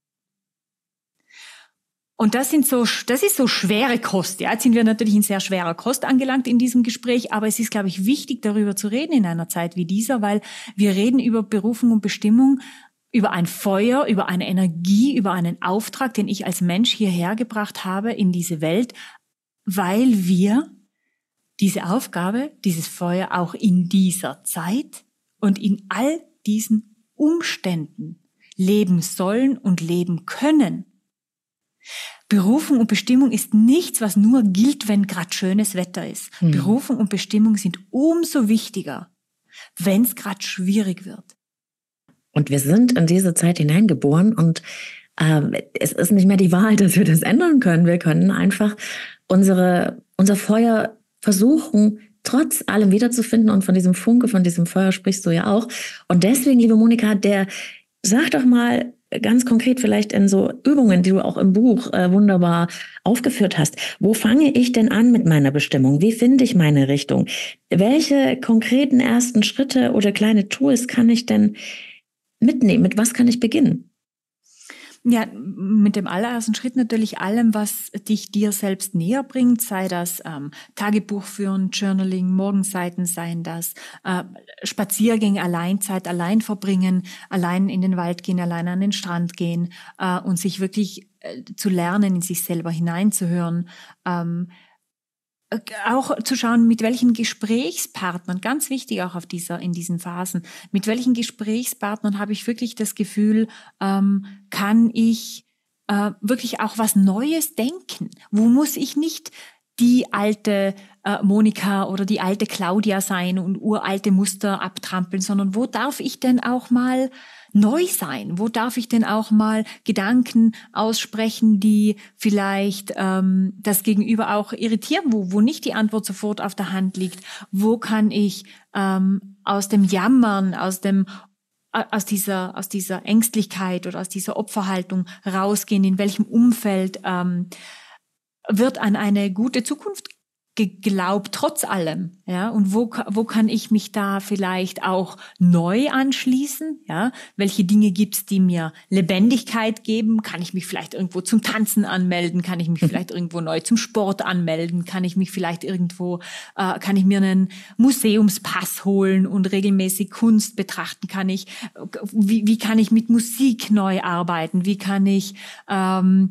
Und das sind so, das ist so schwere Kost. Ja, jetzt sind wir natürlich in sehr schwerer Kost angelangt in diesem Gespräch, aber es ist, glaube ich, wichtig, darüber zu reden in einer Zeit wie dieser, weil wir reden über Berufung und Bestimmung, über ein Feuer, über eine Energie, über einen Auftrag, den ich als Mensch hierher gebracht habe in diese Welt, weil wir diese Aufgabe, dieses Feuer auch in dieser Zeit und in all diesen Umständen leben sollen und leben können. Berufung und Bestimmung ist nichts, was nur gilt, wenn gerade schönes Wetter ist. Mhm. Berufung und Bestimmung sind umso wichtiger, wenn es gerade schwierig wird. Und wir sind in diese Zeit hineingeboren und äh, es ist nicht mehr die Wahl, dass wir das ändern können. Wir können einfach unsere, unser Feuer versuchen, trotz allem wiederzufinden. Und von diesem Funke, von diesem Feuer sprichst du ja auch. Und deswegen, liebe Monika, der sag doch mal ganz konkret vielleicht in so Übungen, die du auch im Buch äh, wunderbar aufgeführt hast. Wo fange ich denn an mit meiner Bestimmung? Wie finde ich meine Richtung? Welche konkreten ersten Schritte oder kleine Tools kann ich denn mitnehmen? Mit was kann ich beginnen? Ja, mit dem allerersten Schritt natürlich allem, was dich dir selbst näher bringt, sei das ähm, Tagebuch führen, Journaling, Morgenseiten, seien das äh, Spaziergänge, Alleinzeit, allein verbringen, allein in den Wald gehen, allein an den Strand gehen äh, und sich wirklich äh, zu lernen, in sich selber hineinzuhören, ähm, auch zu schauen, mit welchen Gesprächspartnern, ganz wichtig auch auf dieser, in diesen Phasen, mit welchen Gesprächspartnern habe ich wirklich das Gefühl, ähm, kann ich äh, wirklich auch was Neues denken? Wo muss ich nicht die alte äh, Monika oder die alte Claudia sein und uralte Muster abtrampeln, sondern wo darf ich denn auch mal neu sein? Wo darf ich denn auch mal Gedanken aussprechen, die vielleicht ähm, das Gegenüber auch irritieren, wo, wo nicht die Antwort sofort auf der Hand liegt? Wo kann ich ähm, aus dem Jammern, aus dem aus dieser aus dieser Ängstlichkeit oder aus dieser Opferhaltung rausgehen? In welchem Umfeld ähm, wird an eine gute Zukunft geglaubt, trotz allem, ja, und wo, wo kann ich mich da vielleicht auch neu anschließen, ja, welche Dinge gibt's, die mir Lebendigkeit geben, kann ich mich vielleicht irgendwo zum Tanzen anmelden, kann ich mich vielleicht irgendwo neu zum Sport anmelden, kann ich mich vielleicht irgendwo, äh, kann ich mir einen Museumspass holen und regelmäßig Kunst betrachten, kann ich, wie, wie kann ich mit Musik neu arbeiten, wie kann ich, ähm,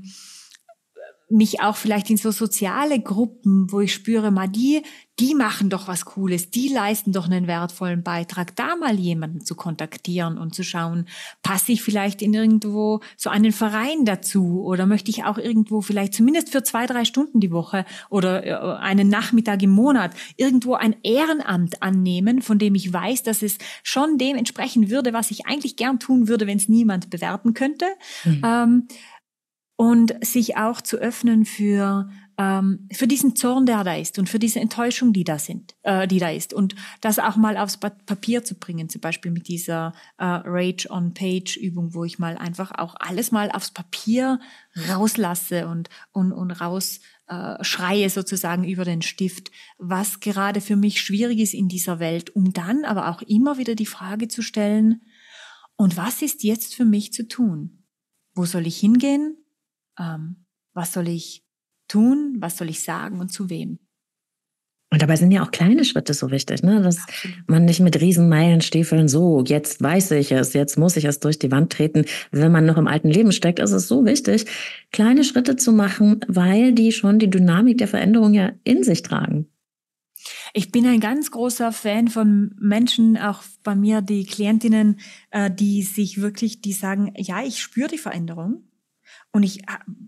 mich auch vielleicht in so soziale Gruppen, wo ich spüre, mal die, die machen doch was Cooles, die leisten doch einen wertvollen Beitrag, da mal jemanden zu kontaktieren und zu schauen, passe ich vielleicht in irgendwo so einen Verein dazu oder möchte ich auch irgendwo vielleicht zumindest für zwei, drei Stunden die Woche oder einen Nachmittag im Monat irgendwo ein Ehrenamt annehmen, von dem ich weiß, dass es schon dem entsprechen würde, was ich eigentlich gern tun würde, wenn es niemand bewerten könnte. Mhm. Ähm, Und sich auch zu öffnen für ähm, für diesen Zorn, der da ist und für diese Enttäuschung, die da sind, äh, die da ist, und das auch mal aufs Papier zu bringen, zum Beispiel mit dieser äh, Rage on Page Übung, wo ich mal einfach auch alles mal aufs Papier rauslasse und und und raus äh, schreie sozusagen über den Stift, was gerade für mich schwierig ist in dieser Welt, um dann aber auch immer wieder die Frage zu stellen: Und was ist jetzt für mich zu tun? Wo soll ich hingehen? Ähm, was soll ich tun, was soll ich sagen und zu wem? Und dabei sind ja auch kleine Schritte so wichtig, ne? Dass Absolut. Man nicht mit Riesenmeilenstiefeln, so, jetzt weiß ich es, jetzt muss ich es durch die Wand treten. Wenn man noch im alten Leben steckt, ist es so wichtig, kleine Schritte zu machen, weil die schon die Dynamik der Veränderung ja in sich tragen. Ich bin ein ganz großer Fan von Menschen, auch bei mir die Klientinnen, die sich wirklich, die sagen, ja, ich spüre die Veränderung. Und ich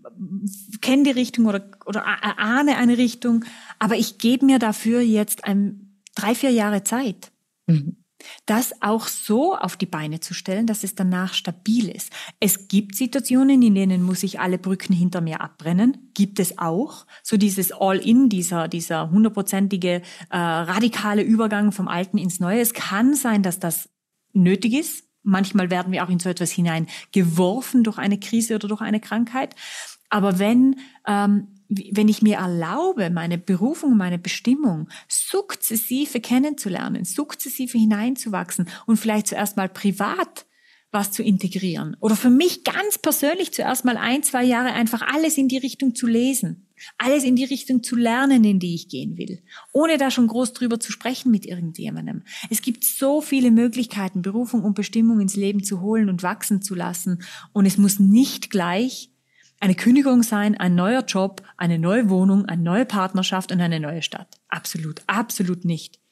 kenne die Richtung oder, oder ahne eine Richtung, aber ich gebe mir dafür jetzt ein, drei, vier Jahre Zeit, mhm. das auch so auf die Beine zu stellen, dass es danach stabil ist. Es gibt Situationen, in denen muss ich alle Brücken hinter mir abbrennen, gibt es auch. So dieses All-in, dieser dieser hundertprozentige äh, radikale Übergang vom Alten ins Neue. Es kann sein, dass das nötig ist. Manchmal werden wir auch in so etwas hineingeworfen durch eine Krise oder durch eine Krankheit. Aber wenn, ähm, wenn ich mir erlaube, meine Berufung, meine Bestimmung sukzessive kennenzulernen, sukzessive hineinzuwachsen und vielleicht zuerst mal privat was zu integrieren oder für mich ganz persönlich zuerst mal ein, zwei Jahre einfach alles in die Richtung zu lesen, alles in die Richtung zu lernen, in die ich gehen will, ohne da schon groß drüber zu sprechen mit irgendjemandem. Es gibt so viele Möglichkeiten, Berufung und Bestimmung ins Leben zu holen und wachsen zu lassen, und es muss nicht gleich eine Kündigung sein, ein neuer Job, eine neue Wohnung, eine neue Partnerschaft und eine neue Stadt. Absolut, absolut nicht.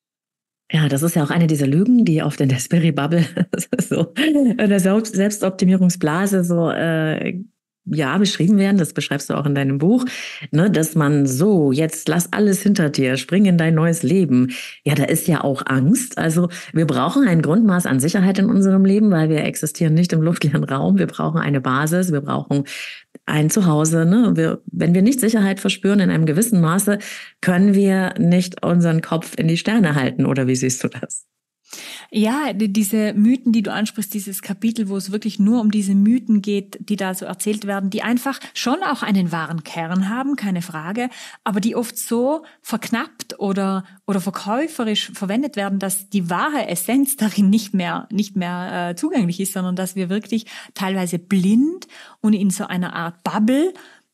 Ja, das ist ja auch eine dieser Lügen, die auf der Raspberry-Bubble, so, in der Selbstoptimierungsblase so, äh, ja, beschrieben werden. Das beschreibst du auch in deinem Buch, ne, dass man so, jetzt lass alles hinter dir, spring in dein neues Leben. Ja, da ist ja auch Angst. Also wir brauchen ein Grundmaß an Sicherheit in unserem Leben, weil wir existieren nicht im luftleeren Raum. Wir brauchen eine Basis, wir brauchen ein Zuhause. Ne? Wir, wenn wir nicht Sicherheit verspüren in einem gewissen Maße, können wir nicht unseren Kopf in die Sterne halten. Oder wie siehst du das? Ja, diese Mythen, die du ansprichst, dieses Kapitel, wo es wirklich nur um diese Mythen geht, die da so erzählt werden, die einfach schon auch einen wahren Kern haben, keine Frage, aber die oft so verknappt oder oder verkäuferisch verwendet werden, dass die wahre Essenz darin nicht mehr nicht mehr äh, zugänglich ist, sondern dass wir wirklich teilweise blind und in so einer Art Bubble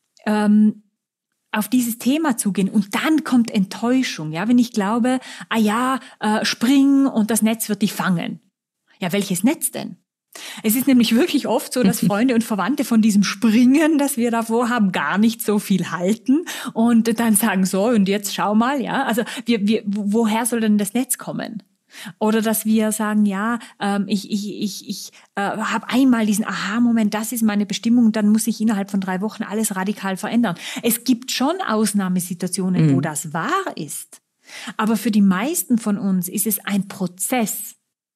ähm, auf dieses Thema zugehen und dann kommt Enttäuschung, ja, wenn ich glaube, ah ja, äh, spring und das Netz wird dich fangen. Ja, welches Netz denn? Es ist nämlich wirklich oft so, dass Freunde und Verwandte von diesem Springen, das wir davor haben, gar nicht so viel halten und dann sagen so, und jetzt schau mal, ja, also wir, wir, woher soll denn das Netz kommen? Oder dass wir sagen, ja, ähm, ich ich ich ich äh, habe einmal diesen Aha-Moment, das ist meine Bestimmung, dann muss ich innerhalb von drei Wochen alles radikal verändern. Es gibt schon Ausnahmesituationen, mhm. wo das wahr ist. Aber für die meisten von uns ist es ein Prozess,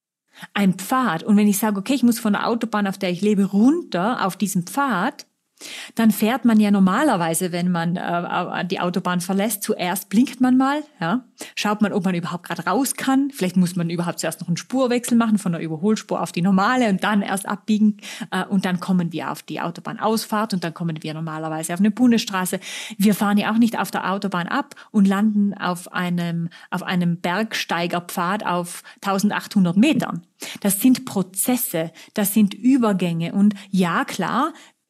ein Pfad. Und wenn ich sage, okay, ich muss von der Autobahn, auf der ich lebe, runter auf diesen Pfad, dann fährt man ja normalerweise, wenn man äh, die Autobahn verlässt, zuerst blinkt man mal, ja, schaut man, ob man überhaupt gerade raus kann. Vielleicht muss man überhaupt zuerst noch einen Spurwechsel machen von der Überholspur auf die normale und dann erst abbiegen äh, und dann kommen wir auf die Autobahnausfahrt und dann kommen wir normalerweise auf eine Bundesstraße. Wir fahren ja auch nicht auf der Autobahn ab und landen auf einem auf einem Bergsteigerpfad auf eintausendachthundert Metern. Das sind Prozesse, das sind Übergänge und ja, klar,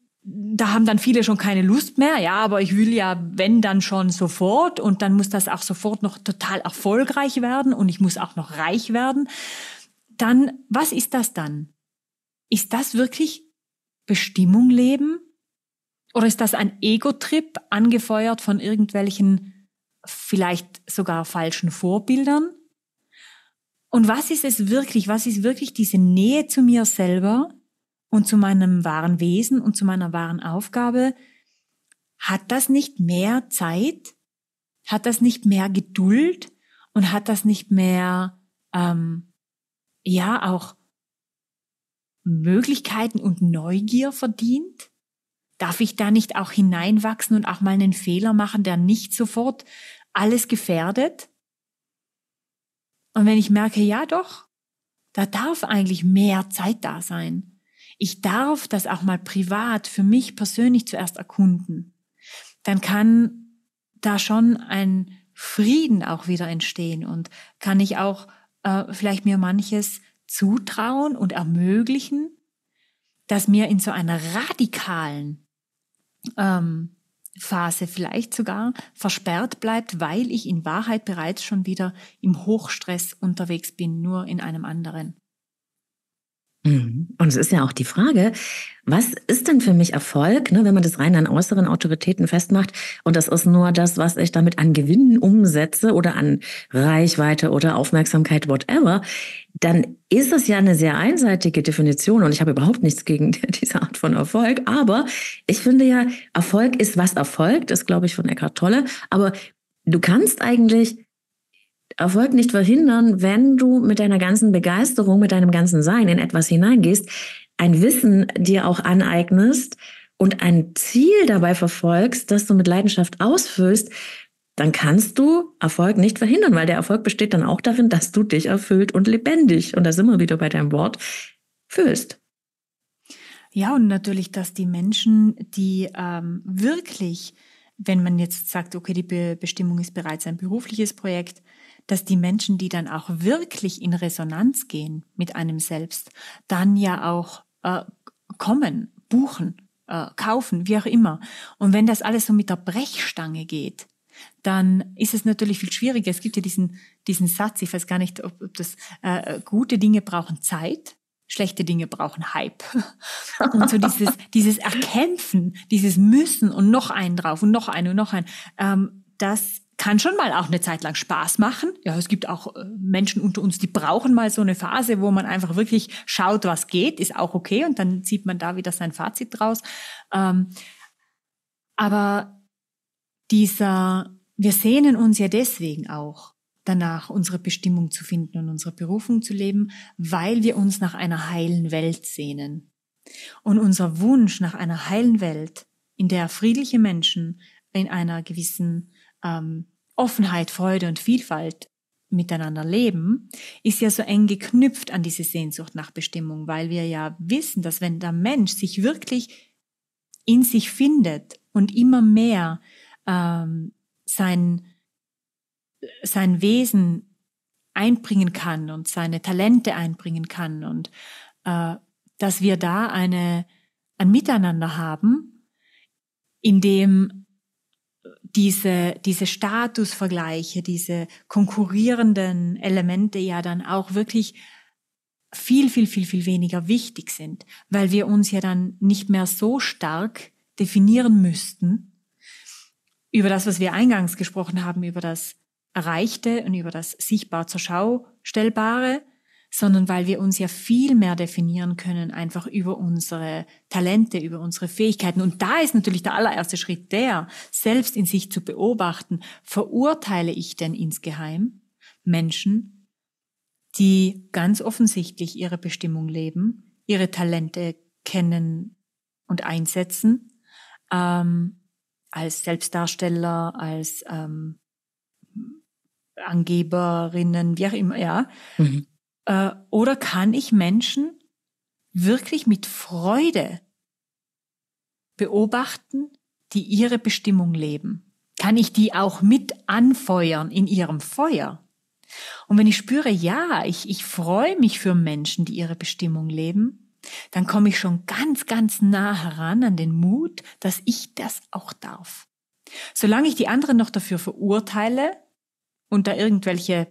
da haben dann viele schon keine Lust mehr, ja, aber ich will ja, wenn, dann schon sofort und dann muss das auch sofort noch total erfolgreich werden und ich muss auch noch reich werden. Dann, was ist das dann? Ist das wirklich Bestimmung leben? Oder ist das ein Ego-Trip, angefeuert von irgendwelchen, vielleicht sogar falschen Vorbildern? Und was ist es wirklich? Was ist wirklich diese Nähe zu mir selber? Und zu meinem wahren Wesen und zu meiner wahren Aufgabe, hat das nicht mehr Zeit? Hat das nicht mehr Geduld? Und hat das nicht mehr, ähm, ja, auch Möglichkeiten und Neugier verdient? Darf ich da nicht auch hineinwachsen und auch mal einen Fehler machen, der nicht sofort alles gefährdet? Und wenn ich merke, ja doch, da darf eigentlich mehr Zeit da sein. Ich darf das auch mal privat für mich persönlich zuerst erkunden. Dann kann da schon ein Frieden auch wieder entstehen und kann ich auch äh, vielleicht mir manches zutrauen und ermöglichen, dass mir in so einer radikalen ähm, Phase vielleicht sogar versperrt bleibt, weil ich in Wahrheit bereits schon wieder im Hochstress unterwegs bin, nur in einem anderen. Und es ist ja auch die Frage, was ist denn für mich Erfolg, ne, wenn man das rein an äußeren Autoritäten festmacht und das ist nur das, was ich damit an Gewinnen umsetze oder an Reichweite oder Aufmerksamkeit, whatever, dann ist es ja eine sehr einseitige Definition und ich habe überhaupt nichts gegen diese Art von Erfolg, aber ich finde ja, Erfolg ist, was erfolgt, ist, glaube ich, von Eckhart Tolle, aber du kannst eigentlich Erfolg nicht verhindern, wenn du mit deiner ganzen Begeisterung, mit deinem ganzen Sein in etwas hineingehst, ein Wissen dir auch aneignest und ein Ziel dabei verfolgst, das du mit Leidenschaft ausfüllst, dann kannst du Erfolg nicht verhindern, weil der Erfolg besteht dann auch darin, dass du dich erfüllt und lebendig, und da sind wir wieder bei deinem Wort, fühlst. Ja, und natürlich, dass die Menschen, die ähm, wirklich, wenn man jetzt sagt, okay, die Be- Bestimmung ist bereits ein berufliches Projekt, dass die Menschen, die dann auch wirklich in Resonanz gehen mit einem selbst, dann ja auch äh, kommen, buchen, äh, kaufen, wie auch immer. Und wenn das alles so mit der Brechstange geht, dann ist es natürlich viel schwieriger. Es gibt ja diesen diesen Satz, ich weiß gar nicht, ob, ob das äh, gute Dinge brauchen Zeit schlechte Dinge brauchen Hype. Und so dieses, dieses Erkämpfen, dieses Müssen und noch einen drauf und noch einen und noch einen, ähm, das kann schon mal auch eine Zeit lang Spaß machen. Ja, es gibt auch äh, Menschen unter uns, die brauchen mal so eine Phase, wo man einfach wirklich schaut, was geht, ist auch okay. Und dann zieht man da wieder sein Fazit draus. Ähm, aber dieser, wir sehnen uns ja deswegen auch danach, unsere Bestimmung zu finden und unsere Berufung zu leben, weil wir uns nach einer heilen Welt sehnen. Und unser Wunsch nach einer heilen Welt, in der friedliche Menschen in einer gewissen ähm, Offenheit, Freude und Vielfalt miteinander leben, ist ja so eng geknüpft an diese Sehnsucht nach Bestimmung, weil wir ja wissen, dass wenn der Mensch sich wirklich in sich findet und immer mehr ähm, sein sein Wesen einbringen kann und seine Talente einbringen kann und äh, dass wir da eine ein Miteinander haben, in dem diese diese Statusvergleiche, diese konkurrierenden Elemente ja dann auch wirklich viel, viel, viel, viel weniger wichtig sind, weil wir uns ja dann nicht mehr so stark definieren müssten über das, was wir eingangs gesprochen haben, über das Erreichte und über das sichtbar zur Schau stellbare, sondern weil wir uns ja viel mehr definieren können, einfach über unsere Talente, über unsere Fähigkeiten. Und da ist natürlich der allererste Schritt der, selbst in sich zu beobachten, verurteile ich denn insgeheim Menschen, die ganz offensichtlich ihre Bestimmung leben, ihre Talente kennen und einsetzen, ähm, als Selbstdarsteller, als ähm, Angeberinnen, wie auch immer, ja. Mhm. Äh, oder kann ich Menschen wirklich mit Freude beobachten, die ihre Bestimmung leben? Kann ich die auch mit anfeuern in ihrem Feuer? Und wenn ich spüre, ja, ich, ich freue mich für Menschen, die ihre Bestimmung leben, dann komme ich schon ganz, ganz nah heran an den Mut, dass ich das auch darf. Solange ich die anderen noch dafür verurteile und da irgendwelche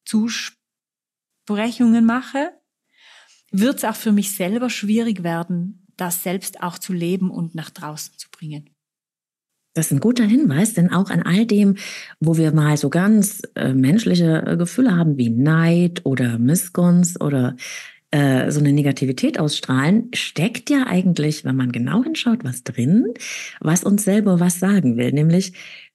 Zusprechungen mache, wird es auch für mich selber schwierig werden, das selbst auch zu leben und nach draußen zu bringen. Das ist ein guter Hinweis, denn auch an all dem, wo wir mal so ganz äh, menschliche äh, Gefühle haben wie Neid oder Missgunst oder äh, so eine Negativität ausstrahlen, steckt ja eigentlich, wenn man genau hinschaut, was drin, was uns selber was sagen will. Nämlich,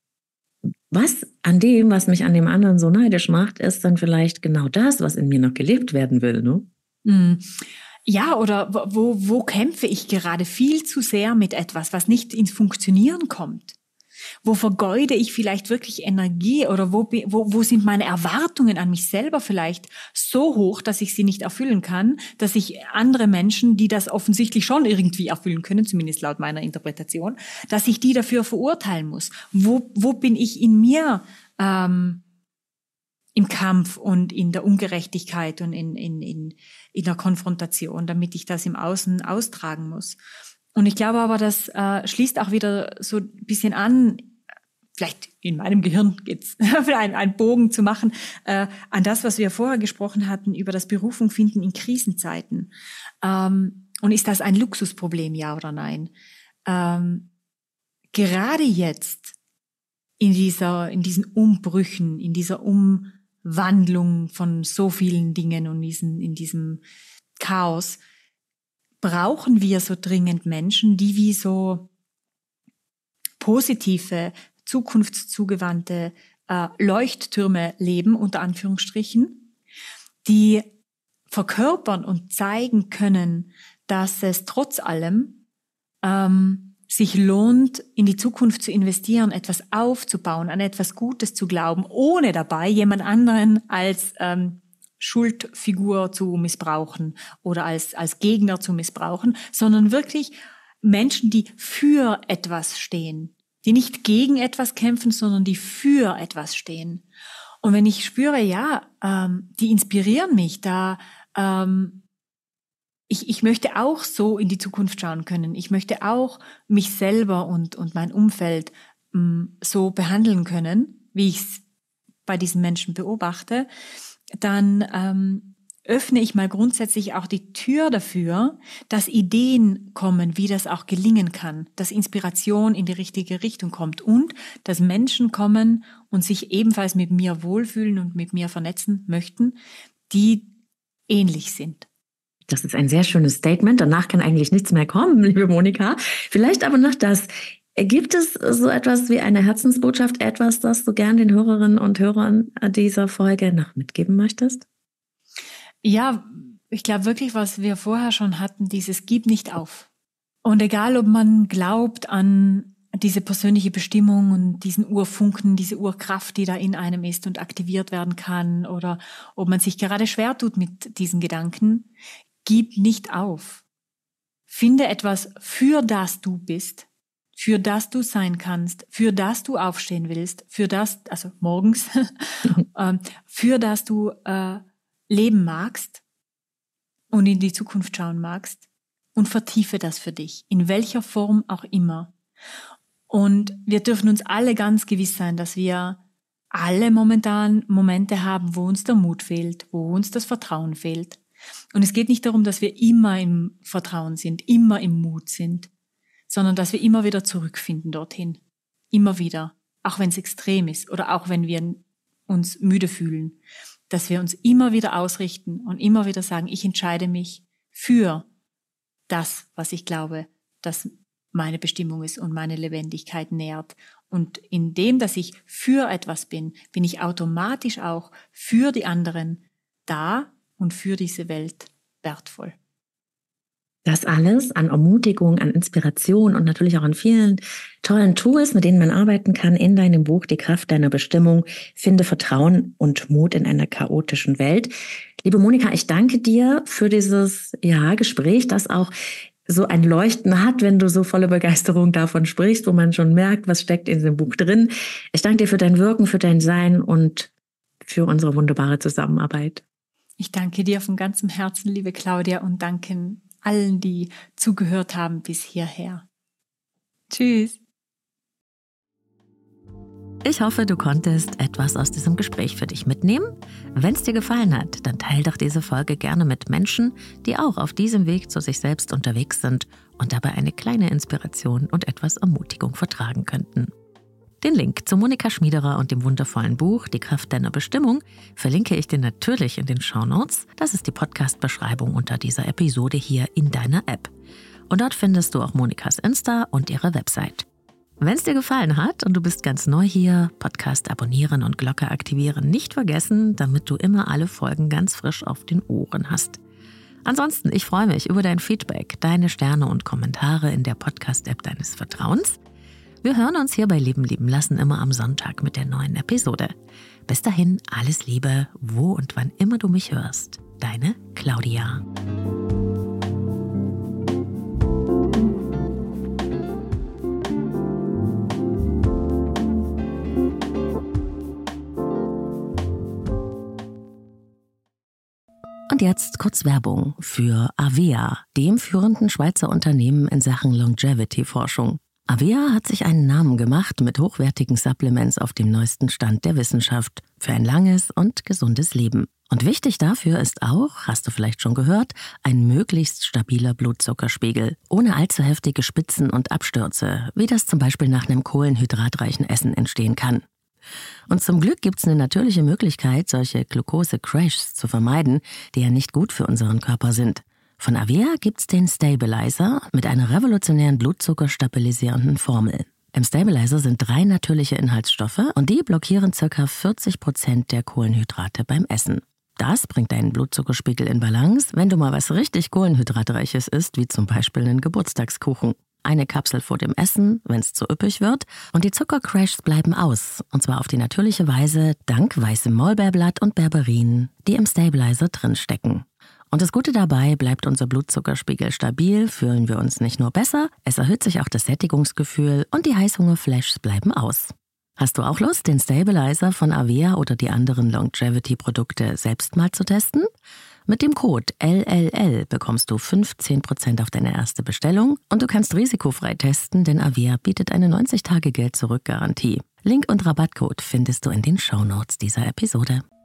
was an dem, was mich an dem anderen so neidisch macht, ist dann vielleicht genau das, was in mir noch gelebt werden will, ne? Mm. Ja, oder wo, wo kämpfe ich gerade viel zu sehr mit etwas, was nicht ins Funktionieren kommt? Wo vergeude ich vielleicht wirklich Energie oder wo, wo, wo sind meine Erwartungen an mich selber vielleicht so hoch, dass ich sie nicht erfüllen kann, dass ich andere Menschen, die das offensichtlich schon irgendwie erfüllen können, zumindest laut meiner Interpretation, dass ich die dafür verurteilen muss? Wo, wo bin ich in mir ähm, im Kampf und in der Ungerechtigkeit und in, in, in, in der Konfrontation, damit ich das im Außen austragen muss? Und ich glaube aber, das äh, schließt auch wieder so ein bisschen an, vielleicht in meinem Gehirn geht's, einen, einen Bogen zu machen, äh, an das, was wir vorher gesprochen hatten, über das Berufung finden in Krisenzeiten. Ähm, und ist das ein Luxusproblem, ja oder nein? Ähm, gerade jetzt, in dieser, in diesen Umbrüchen, in dieser Umwandlung von so vielen Dingen und diesen, in diesem Chaos, brauchen wir so dringend Menschen, die wie so positive, zukunftszugewandte äh, Leuchttürme leben, unter Anführungsstrichen, die verkörpern und zeigen können, dass es trotz allem ähm, sich lohnt, in die Zukunft zu investieren, etwas aufzubauen, an etwas Gutes zu glauben, ohne dabei jemand anderen als ähm, Schuldfigur zu missbrauchen oder als, als Gegner zu missbrauchen, sondern wirklich Menschen, die für etwas stehen, die nicht gegen etwas kämpfen, sondern die für etwas stehen. Und wenn ich spüre, ja, ähm, die inspirieren mich, da ähm, ich, ich möchte auch so in die Zukunft schauen können. Ich möchte auch mich selber und, und mein Umfeld ähm, so behandeln können, wie ich es bei diesen Menschen beobachte, dann ähm, öffne ich mal grundsätzlich auch die Tür dafür, dass Ideen kommen, wie das auch gelingen kann, dass Inspiration in die richtige Richtung kommt und dass Menschen kommen und sich ebenfalls mit mir wohlfühlen und mit mir vernetzen möchten, die ähnlich sind. Das ist ein sehr schönes Statement. Danach kann eigentlich nichts mehr kommen, liebe Monika. Vielleicht aber noch das. Gibt es so etwas wie eine Herzensbotschaft, etwas, das du gern den Hörerinnen und Hörern dieser Folge noch mitgeben möchtest? Ja, ich glaube wirklich, was wir vorher schon hatten, dieses Gib nicht auf. Und egal, ob man glaubt an diese persönliche Bestimmung und diesen Urfunken, diese Urkraft, die da in einem ist und aktiviert werden kann, oder ob man sich gerade schwer tut mit diesen Gedanken, gib nicht auf. Finde etwas, für das du bist, für das du sein kannst, für das du aufstehen willst, für das, also morgens, für das du äh, leben magst und in die Zukunft schauen magst, und vertiefe das für dich, in welcher Form auch immer. Und wir dürfen uns alle ganz gewiss sein, dass wir alle momentan Momente haben, wo uns der Mut fehlt, wo uns das Vertrauen fehlt. Und es geht nicht darum, dass wir immer im Vertrauen sind, immer im Mut sind, sondern dass wir immer wieder zurückfinden dorthin. Immer wieder, auch wenn es extrem ist oder auch wenn wir uns müde fühlen, dass wir uns immer wieder ausrichten und immer wieder sagen, ich entscheide mich für das, was ich glaube, dass meine Bestimmung ist und meine Lebendigkeit nährt. Und in dem, dass ich für etwas bin, bin ich automatisch auch für die anderen da und für diese Welt wertvoll. Das alles an Ermutigung, an Inspiration und natürlich auch an vielen tollen Tools, mit denen man arbeiten kann, in deinem Buch Die Kraft deiner Bestimmung. Finde Vertrauen und Mut in einer chaotischen Welt. Liebe Monika, ich danke dir für dieses ja, Gespräch, das auch so ein Leuchten hat, wenn du so volle Begeisterung davon sprichst, wo man schon merkt, was steckt in dem Buch drin. Ich danke dir für dein Wirken, für dein Sein und für unsere wunderbare Zusammenarbeit. Ich danke dir von ganzem Herzen, liebe Claudia, und danke allen, die zugehört haben bis hierher. Tschüss. Ich hoffe, du konntest etwas aus diesem Gespräch für dich mitnehmen. Wenn es dir gefallen hat, dann teile doch diese Folge gerne mit Menschen, die auch auf diesem Weg zu sich selbst unterwegs sind und dabei eine kleine Inspiration und etwas Ermutigung vertragen könnten. Den Link zu Monika Schmiederer und dem wundervollen Buch Die Kraft deiner Bestimmung verlinke ich dir natürlich in den Shownotes. Das ist die Podcast-Beschreibung unter dieser Episode hier in deiner App. Und dort findest du auch Monikas Insta und ihre Website. Wenn es dir gefallen hat und du bist ganz neu hier, Podcast abonnieren und Glocke aktivieren nicht vergessen, damit du immer alle Folgen ganz frisch auf den Ohren hast. Ansonsten, ich freue mich über dein Feedback, deine Sterne und Kommentare in der Podcast-App deines Vertrauens. Wir hören uns hier bei Leben lieben lassen immer am Sonntag mit der neuen Episode. Bis dahin, alles Liebe, wo und wann immer du mich hörst. Deine Claudia. Und jetzt kurz Werbung für Avea, dem führenden Schweizer Unternehmen in Sachen Longevity-Forschung. Avea hat sich einen Namen gemacht mit hochwertigen Supplements auf dem neuesten Stand der Wissenschaft für ein langes und gesundes Leben. Und wichtig dafür ist auch, hast du vielleicht schon gehört, ein möglichst stabiler Blutzuckerspiegel, ohne allzu heftige Spitzen und Abstürze, wie das zum Beispiel nach einem kohlenhydratreichen Essen entstehen kann. Und zum Glück gibt es eine natürliche Möglichkeit, solche Glucose-Crashs zu vermeiden, die ja nicht gut für unseren Körper sind. Von Avea gibt's den Stabilizer mit einer revolutionären blutzuckerstabilisierenden Formel. Im Stabilizer sind drei natürliche Inhaltsstoffe und die blockieren ca. vierzig Prozent der Kohlenhydrate beim Essen. Das bringt deinen Blutzuckerspiegel in Balance, wenn du mal was richtig Kohlenhydratreiches isst, wie zum Beispiel einen Geburtstagskuchen. Eine Kapsel vor dem Essen, wenn es zu üppig wird, und die Zuckercrashs bleiben aus, und zwar auf die natürliche Weise dank weißem Maulbeerblatt und Berberin, die im Stabilizer drinstecken. Und das Gute dabei, bleibt unser Blutzuckerspiegel stabil, fühlen wir uns nicht nur besser, es erhöht sich auch das Sättigungsgefühl und die Heißhungerflashs bleiben aus. Hast du auch Lust, den Stabilizer von Avea oder die anderen Longevity-Produkte selbst mal zu testen? Mit dem Code L L L bekommst du fünfzehn Prozent auf deine erste Bestellung und du kannst risikofrei testen, denn Avea bietet eine neunzig Tage Geld-Zurück-Garantie. Link und Rabattcode findest du in den Shownotes dieser Episode.